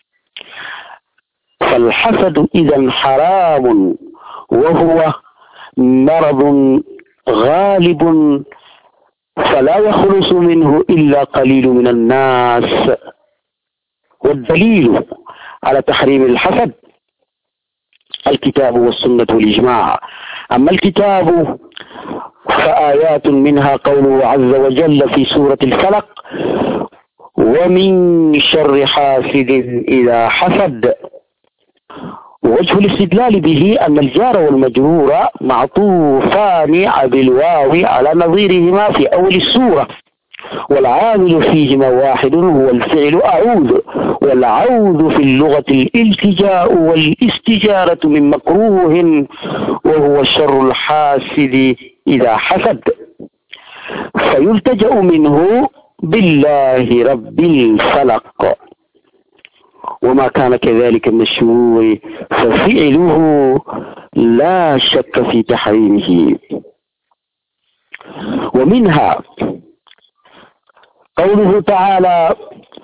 فالحسد إذن حرام وهو مرض غالب فلا يخلص منه إلا قليل من الناس. والدليل على تحريم الحسد الكتاب والسنة والإجماع. أما الكتاب فآيات منها قوله عز وجل في سورة الفلق: ومن شر حاسد إذا حسد. ووجه الاستدلال به أن الجار والمجرور معطوفان بالواو على نظيرهما في أول السورة، والعامل فيهما واحد هو الفعل أعوذ، والعوذ في اللغة الالتجاء والاستجارة من مكروه، وهو شر الحاسد إذا حسد، فيلتجأ منه بالله رب الفلق. وما كان كذلك من الشرور ففعله لا شك في تحريمه. ومنها قوله تعالى: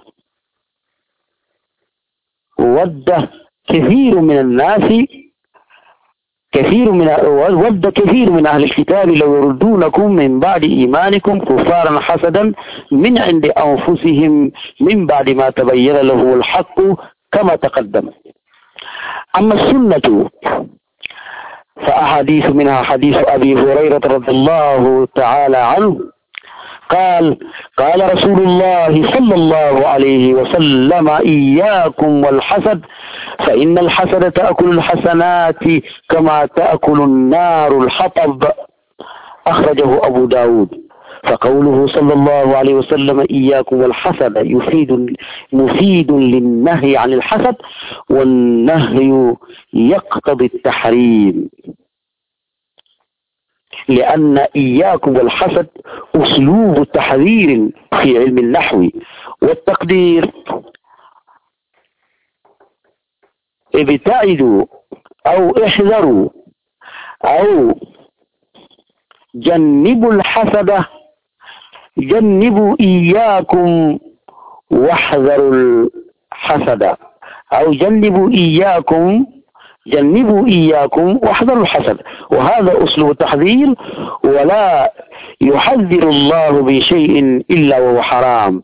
ود كثير من الناس كثير من ود كثير من أهل الكتاب لو يردونكم من بعد إيمانكم كفارا حسدا من عند أنفسهم من بعد ما تبين له الحق كما تقدم. أما السنة فأحاديث منها حديث أبي هريرة رضي الله تعالى عنه قال: قال رسول الله صلى الله عليه وسلم: إياكم والحسد فإن الحسد تأكل الحسنات كما تأكل النار الحطب. أخرجه أبو داود. فقوله صلى الله عليه وسلم إياكم والحسد يفيد مفيد للنهي عن الحسد، والنهي يقتضي التحريم، لأن إياكم والحسد أسلوب تحذير في علم النحو والتقدير. ابتعدوا أو احذروا أو جنبوا الحسد، جنبوا إياكم واحذروا الحسد، أو جنبوا إياكم جنبوا إياكم واحذروا الحسد. وهذا أسلوب التحذير، ولا يحذر الله بشيء إلا وهو حرام.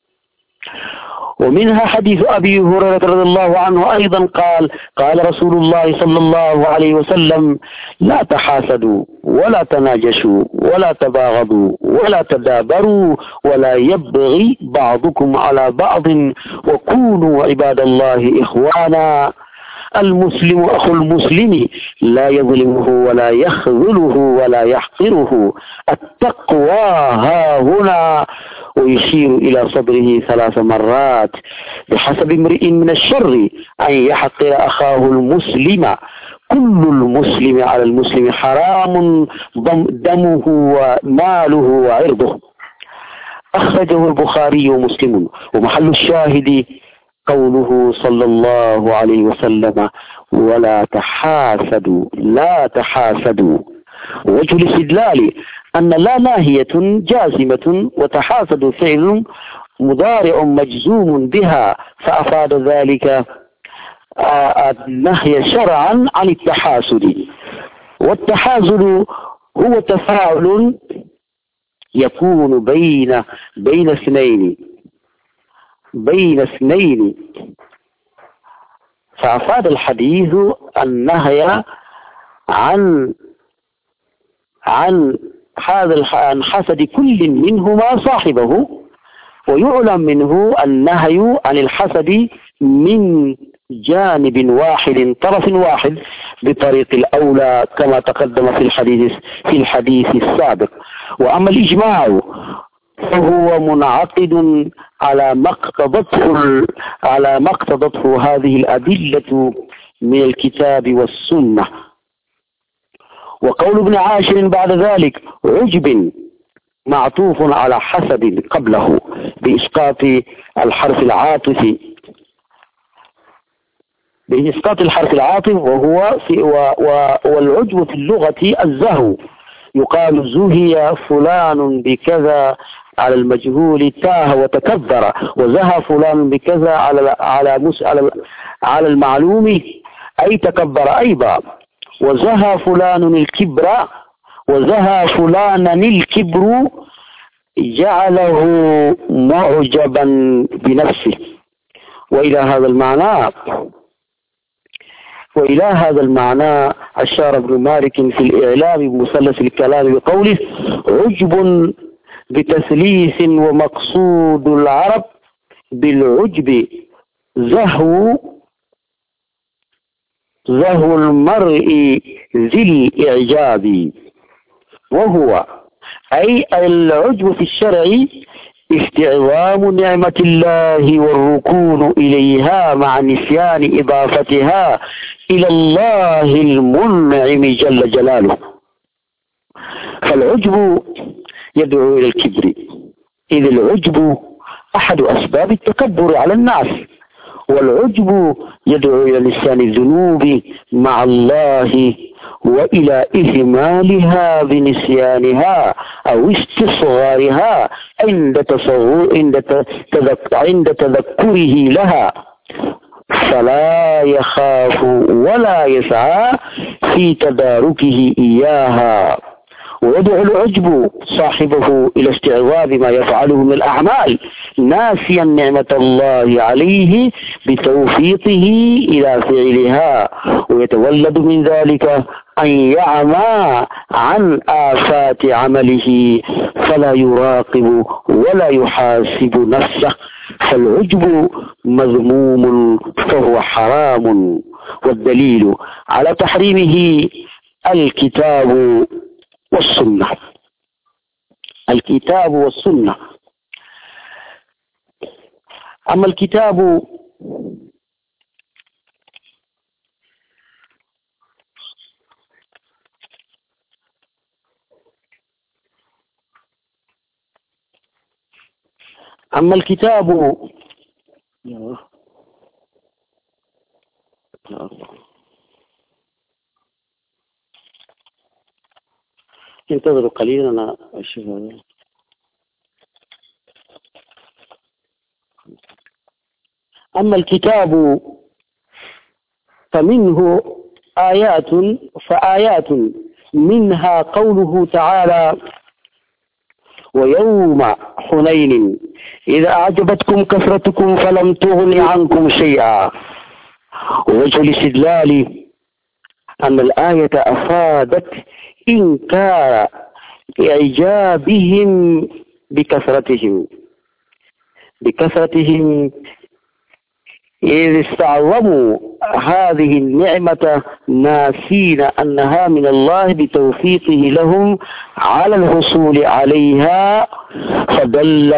ومنها حديث أبي هريرة رضي الله عنه أيضا قال: قال رسول الله صلى الله عليه وسلم: لا تحاسدوا ولا تناجشوا ولا تباغضوا ولا تدابروا ولا يبغي بعضكم على بعض وكونوا عباد الله إخوانا. المسلم أخو المسلم لا يظلمه ولا يخذله ولا يحقره. التقوى ها هنا ويشير إلى صدره ثلاث مرات. بحسب امرئ من الشر أن يحقر أخاه المسلم، كل المسلم على المسلم حرام دمه وماله وعرضه. أخرجه البخاري ومسلم. ومحل الشاهد قوله صلى الله عليه وسلم: ولا تحاسدوا لا تحاسدوا. وجه الاستدلال أن لا ناهية جازمة، وتحاسد فعل مضارع مجزوم بها، فأفاد ذلك النهي شرعا عن التحاسد. والتحاسد هو تفاعل يكون بين بين اثنين بين اثنين فأفاد الحديث النهي عن عن هذا عن حسد كل منهما صاحبه، ويعلم منه النهي عن الحسد من جانب واحد طرف واحد بطريق الأولى كما تقدم في الحديث في الحديث السابق. وأما الإجماع فهو منعقد على ما اقتضته على ما اقتضته هذه الأدلة من الكتاب والسنة. وقول ابن عاشر بعد ذلك: عجب معطوف على حسد قبله بإسقاط الحرف العاطف بإسقاط الحرف العاطف وهو في والعجب في اللغة الزهو. يقال زهي فلان بكذا على المجهول تاه وتكبر، وزهى فلان بكذا على على على على المعلوم أي تكبر أيضا. وزهى فلان الكبر وزهى فلانا الكبر جعله معجبا بنفسه. وإلى هذا المعنى وإلى هذا المعنى أشار ابن مالك في الإعلام بمثلث الكلام بقوله: عجب بتثليث ومقصود العرب بالعجب زهو زهو المرء ذي الإعجاب. وهو أي العجب في الشرع استعظام نعمة الله والركون إليها مع نسيان إضافتها إلى الله المنعم جل جلاله. فالعجب يدعو إلى الكبر، إذ العجب أحد أسباب التكبر على الناس، والعجب يدعو إلى نسيان الذنوب مع الله وإلى إهمالها بنسيانها أو استصغارها عند تصغر عند عند تذكره لها، فلا يخاف ولا يسعى في تداركه إياها. ويدعو العجب صاحبه إلى استعراض ما يفعله من الأعمال ناسيا نعمة الله عليه بتوفيقه إلى فعلها، ويتولد من ذلك أن يعمى عن آفات عمله فلا يراقب ولا يحاسب نفسه. فالعجب مذموم فهو حرام، والدليل على تحريمه الكتاب والسنة. الكتاب والسنة. أما الكتاب أما الكتاب انتظروا قليلا أنا أشوف. أما الكتاب فمنه آيات فآيات منها قوله تعالى: ويوم حنين إذا أعجبتكم كثرتكم فلم تغن عنكم شيئا. ووجه الاستدلال أن الآية أفادت إنكار إعجابهم بكثرتهم بكثرتهم إذ استعظموا هذه النعمة ناسين أنها من الله بتوفيقه لهم على الحصول عليها، فدل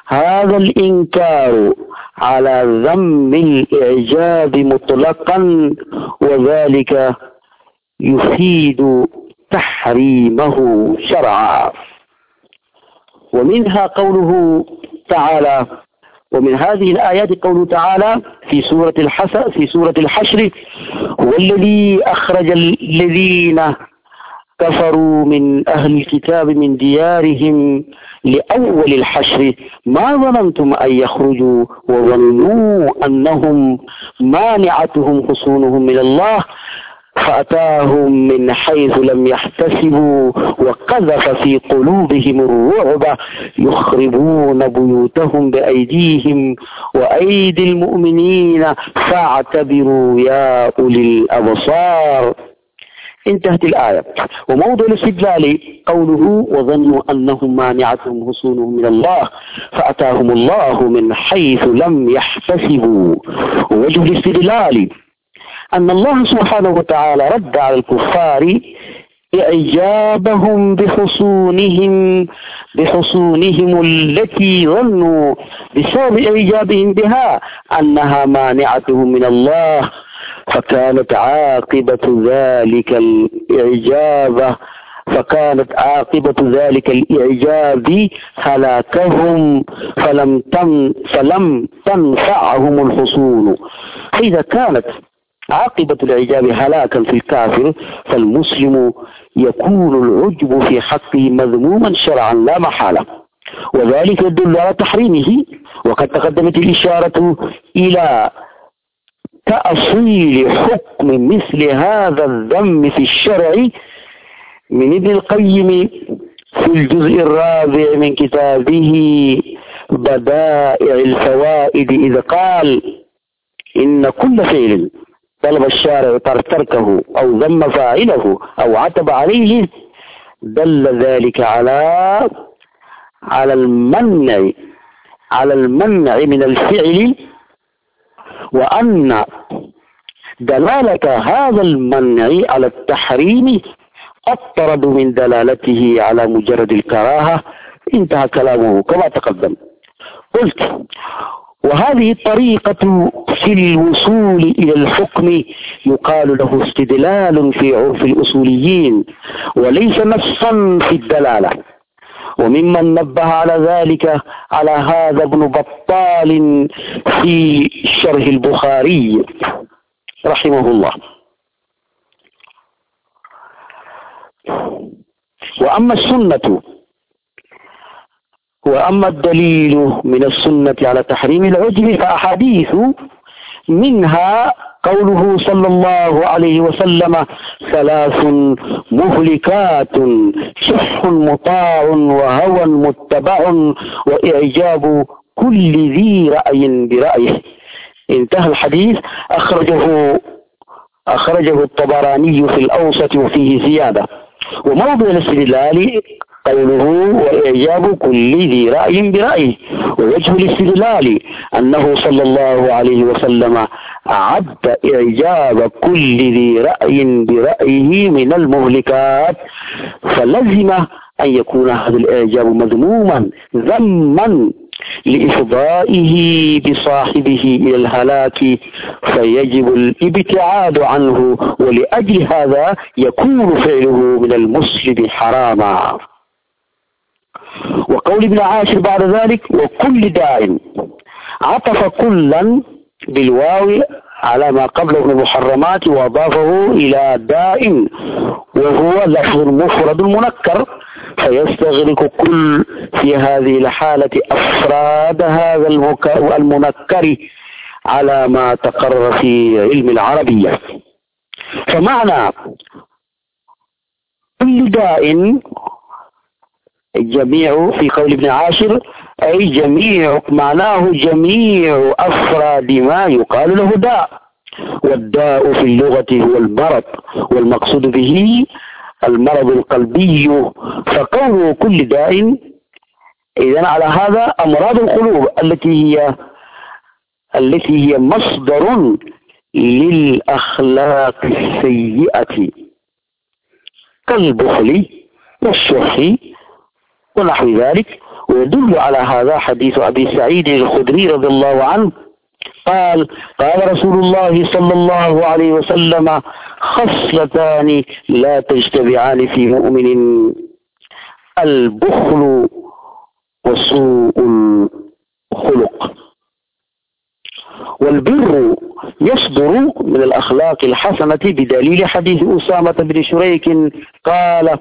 هذا الإنكار على ذم الإعجاب مطلقا، وذلك يفيد تحريمه شرعا. ومنها قوله تعالى، ومن هذه الآيات قوله تعالى في سورة الحشر في سورة الحشر: هو الذي أخرج الذين كفروا من أهل الكتاب من ديارهم لأول الحشر ما ظننتم أن يخرجوا وظنوا أنهم مانعتهم حصونهم من الله فأتاهم من حيث لم يحتسبوا وقذف في قلوبهم الرعب يخربون بيوتهم بأيديهم وأيدي المؤمنين فاعتبروا يا أولي الأبصار. انتهت الآية. وموضع الاستدلال قوله: وظنوا أنهم مانعتهم حصونهم من الله فأتاهم الله من حيث لم يحتسبوا. ووجه الاستدلال أن الله سبحانه وتعالى رد على الكفار إعجابهم بحصونهم بحصونهم التي ظنوا بسبب إعجابهم بها أنها مانعتهم من الله، فكانت عاقبة ذلك الإعجاب فكانت عاقبة ذلك الإعجاب هلاكهم فلم تن فلم تنفعهم الحصون. فإذا كانت عاقبة الإعجاب هلاكا في الكافر، فالمسلم يكون العجب في حقه مذموما شرعا لا محالة، وذلك يدل على تحريمه. وقد تقدمت الإشارة إلى تأصيل حكم مثل هذا الذم في الشرع من ابن القيم في الجزء الرابع من كتابه بدائع الفوائد، إذ قال: إن كل فعل طلب الشارع تركه أو ذم فاعله أو عتب عليه دل ذلك على على المنع على المنع من الفعل، وأن دلالة هذا المنع على التحريم أطرد من دلالته على مجرد الكراهة. انتهى كلامه كما تقدم. قلت: وهذه الطريقة في الوصول إلى الحكم يقال له استدلال في عرف الأصوليين وليس نصا في الدلالة. وممن نبه على ذلك على هذا ابن بطال في شرح البخاري رحمه الله. وأما السنة وأما الدليل من السنة على تحريم العجب فأحاديث، منها قوله صلى الله عليه وسلم: ثلاث مهلكات شح مطاع وهوى متبع وإعجاب كل ذي رأي برأيه. انتهى الحديث. أخرجه أخرجه الطبراني في الأوسط وفيه زيادة. وموضع الاستدلال قوله: وإعجاب كل ذي رأي برأيه. ووجه الاستدلال أنه صلى الله عليه وسلم أعد إعجاب كل ذي رأي برأيه من المهلكات، فلزم أن يكون هذا الإعجاب مذموما ذما لإفضائه بصاحبه إلى الهلاك، فيجب الابتعاد عنه، ولأجل هذا يكون فعله من المسلم حراما. وقول ابن عاشر بعد ذلك: وكل داء، عطف كلا بالواو على ما قبله من المحرمات وأضافه إلى داء، وهو لفظ مفرد منكر، فيستغرق كل في هذه الحالة أفراد هذا المنكر على ما تقرر في علم العربية. فمعنى كل داء جميع في قول ابن عاشر أي جميع، معناه جميع أفراد ما يقال له داء. والداء في اللغة هو المرض، والمقصود به المرض القلبي، فقوله كل داء إذن على هذا أمراض القلوب التي هي التي هي مصدر للأخلاق السيئة كالبخل والشح ونحو ذلك. ويدل على هذا حديث أبي سعيد الخدري رضي الله عنه قال قال رسول الله صلى الله عليه وسلم خصلتان لا تجتمعان في مؤمن البخل وسوء الخلق. والبر يصدر من الأخلاق الحسنة بدليل حديث أسامة بن شريك قال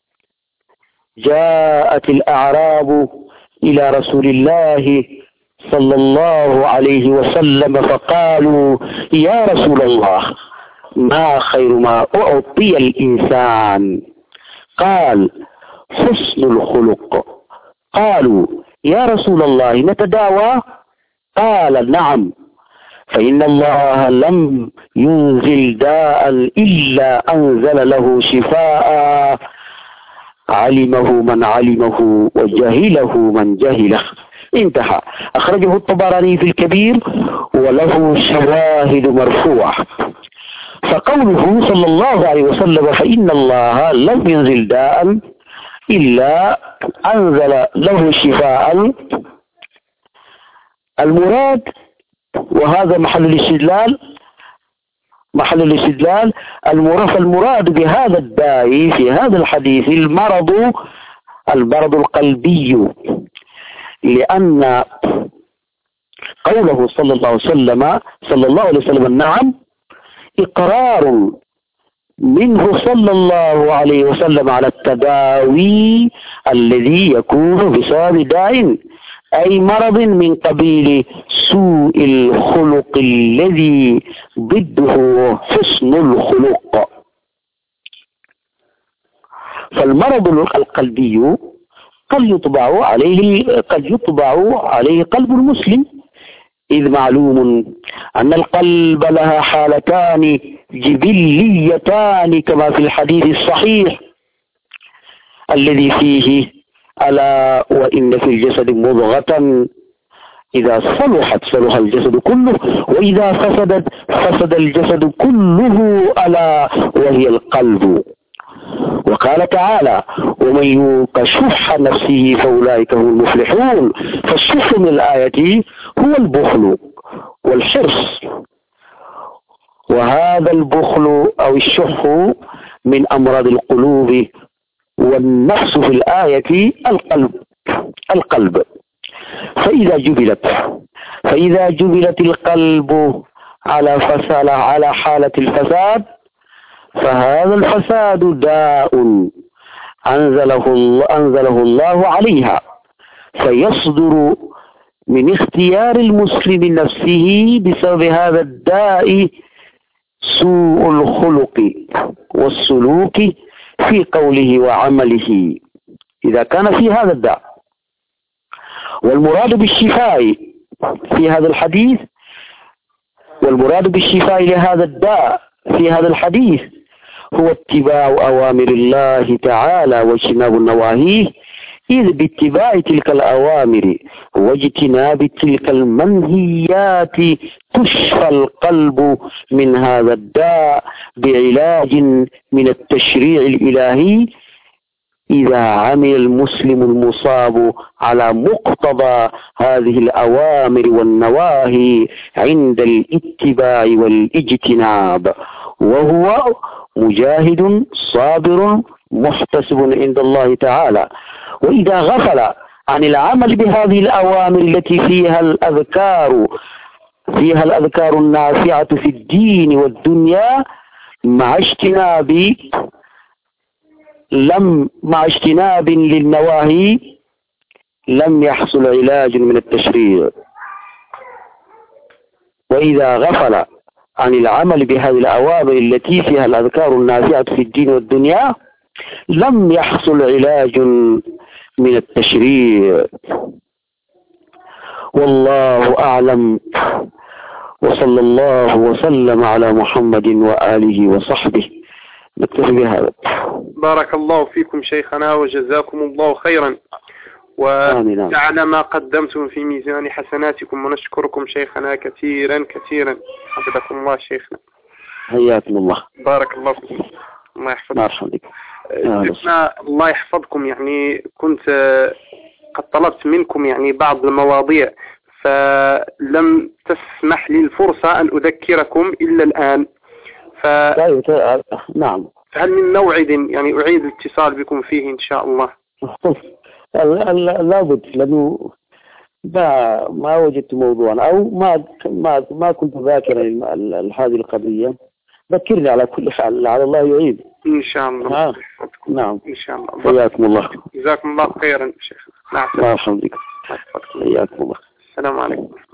جاءت الأعراب إلى رسول الله صلى الله عليه وسلم فقالوا يا رسول الله ما خير ما أعطي الإنسان؟ قال حسن الخلق. قالوا يا رسول الله نتداوى؟ قال نعم، فإن الله لم ينزل داء إلا أنزل له شفاء علمه من علمه وجهله من جهله. انتهى. أخرجه الطبراني في الكبير وله شواهد مرفوعة. فقوله صلى الله عليه وسلم فإن الله لم ينزل داء إلا أنزل له شفاء، المراد وهذا محل الاستدلال محل الاستدلال المراد المراد بهذا الداء في هذا الحديث المرض المرض القلبي، لأن قوله صلى الله عليه وسلم صلى الله عليه وسلم نعم إقرار منه صلى الله عليه وسلم على التداوي الذي يكون بسبب داء أي مرض من قبيل سوء الخلق الذي ضده حسن الخلق. فالمرض القلبي قد يطبع عليه قد يطبع عليه قلب المسلم، إذ معلوم أن القلب لها حالتان جبليتان كما في الحديث الصحيح الذي فيه ألا وإن في الجسد مضغة إذا صلحت صلح الجسد كله وإذا فسدت فسد الجسد كله ألا وهي القلب. وقال تعالى ومن يوق شح نفسه فأولئك هم المفلحون. فالشح من الآية هو البخل والحرص، وهذا البخل أو الشح من أمراض القلوب، والنفس في الآية القلب القلب فإذا جبلت فإذا جبلت القلب على فساد على حالة الفساد فهذا الفساد داء أنزله الله, أنزله الله عليها، فيصدر من اختيار المسلم نفسه بسبب هذا الداء سوء الخلق والسلوك في قوله وعمله إذا كان في هذا الداء. والمراد بالشفاء في هذا الحديث والمراد بالشفاء لهذا الداء في هذا الحديث هو اتباع أوامر الله تعالى واجتناب النواهيه، إذ باتباع تلك الأوامر واجتناب تلك المنهيات تشفى القلب من هذا الداء بعلاج من التشريع الإلهي إذا عمل المسلم المصاب على مقتضى هذه الأوامر والنواهي عند الاتباع والاجتناب، وهو مجاهد صابر محتسب عند الله تعالى. وإذا غفل عن العمل بهذه الأوامر التي فيها الأذكار فيها الأذكار النافعة في الدين والدنيا مع اجتناب لم مع اجتناب للنواهي لم يحصل علاج من التشريع. وإذا غفل عن العمل بهذه الأوامر التي فيها الأذكار النافعة في الدين والدنيا لم يحصل علاج من التشريع. والله أعلم، وصلى الله وسلم على محمد وآله وصحبه. نكتفي بهذا. بارك الله فيكم شيخنا وجزاكم الله خيرا، وجعل ما قدمتم في ميزان حسناتكم، ونشكركم شيخنا كثيرا كثيرا. حفظكم الله شيخنا. حياكم الله. بارك الله فيكم. الله يحفظكم. مرحبا بك. شيخنا الله يحفظكم. يعني كنت قد طلبت منكم يعني بعض المواضيع فلم تسمح لي الفرصة أن أذكركم إلا الآن. ف... نعم. فهل من موعد يعني أعيد الاتصال بكم فيه إن شاء الله؟ لابد، لأنه ما ما وجدت موضوعا أو ما ما ما كنت ذاكرا هذه القضية. ذكرني على كل حال، على الله يعيد إن شاء الله. آه. نعم إن شاء الله. حياكم الله. جزاكم الله خيرا شيخ. نعم الحمد لله. حياكم الله. السلام عليكم.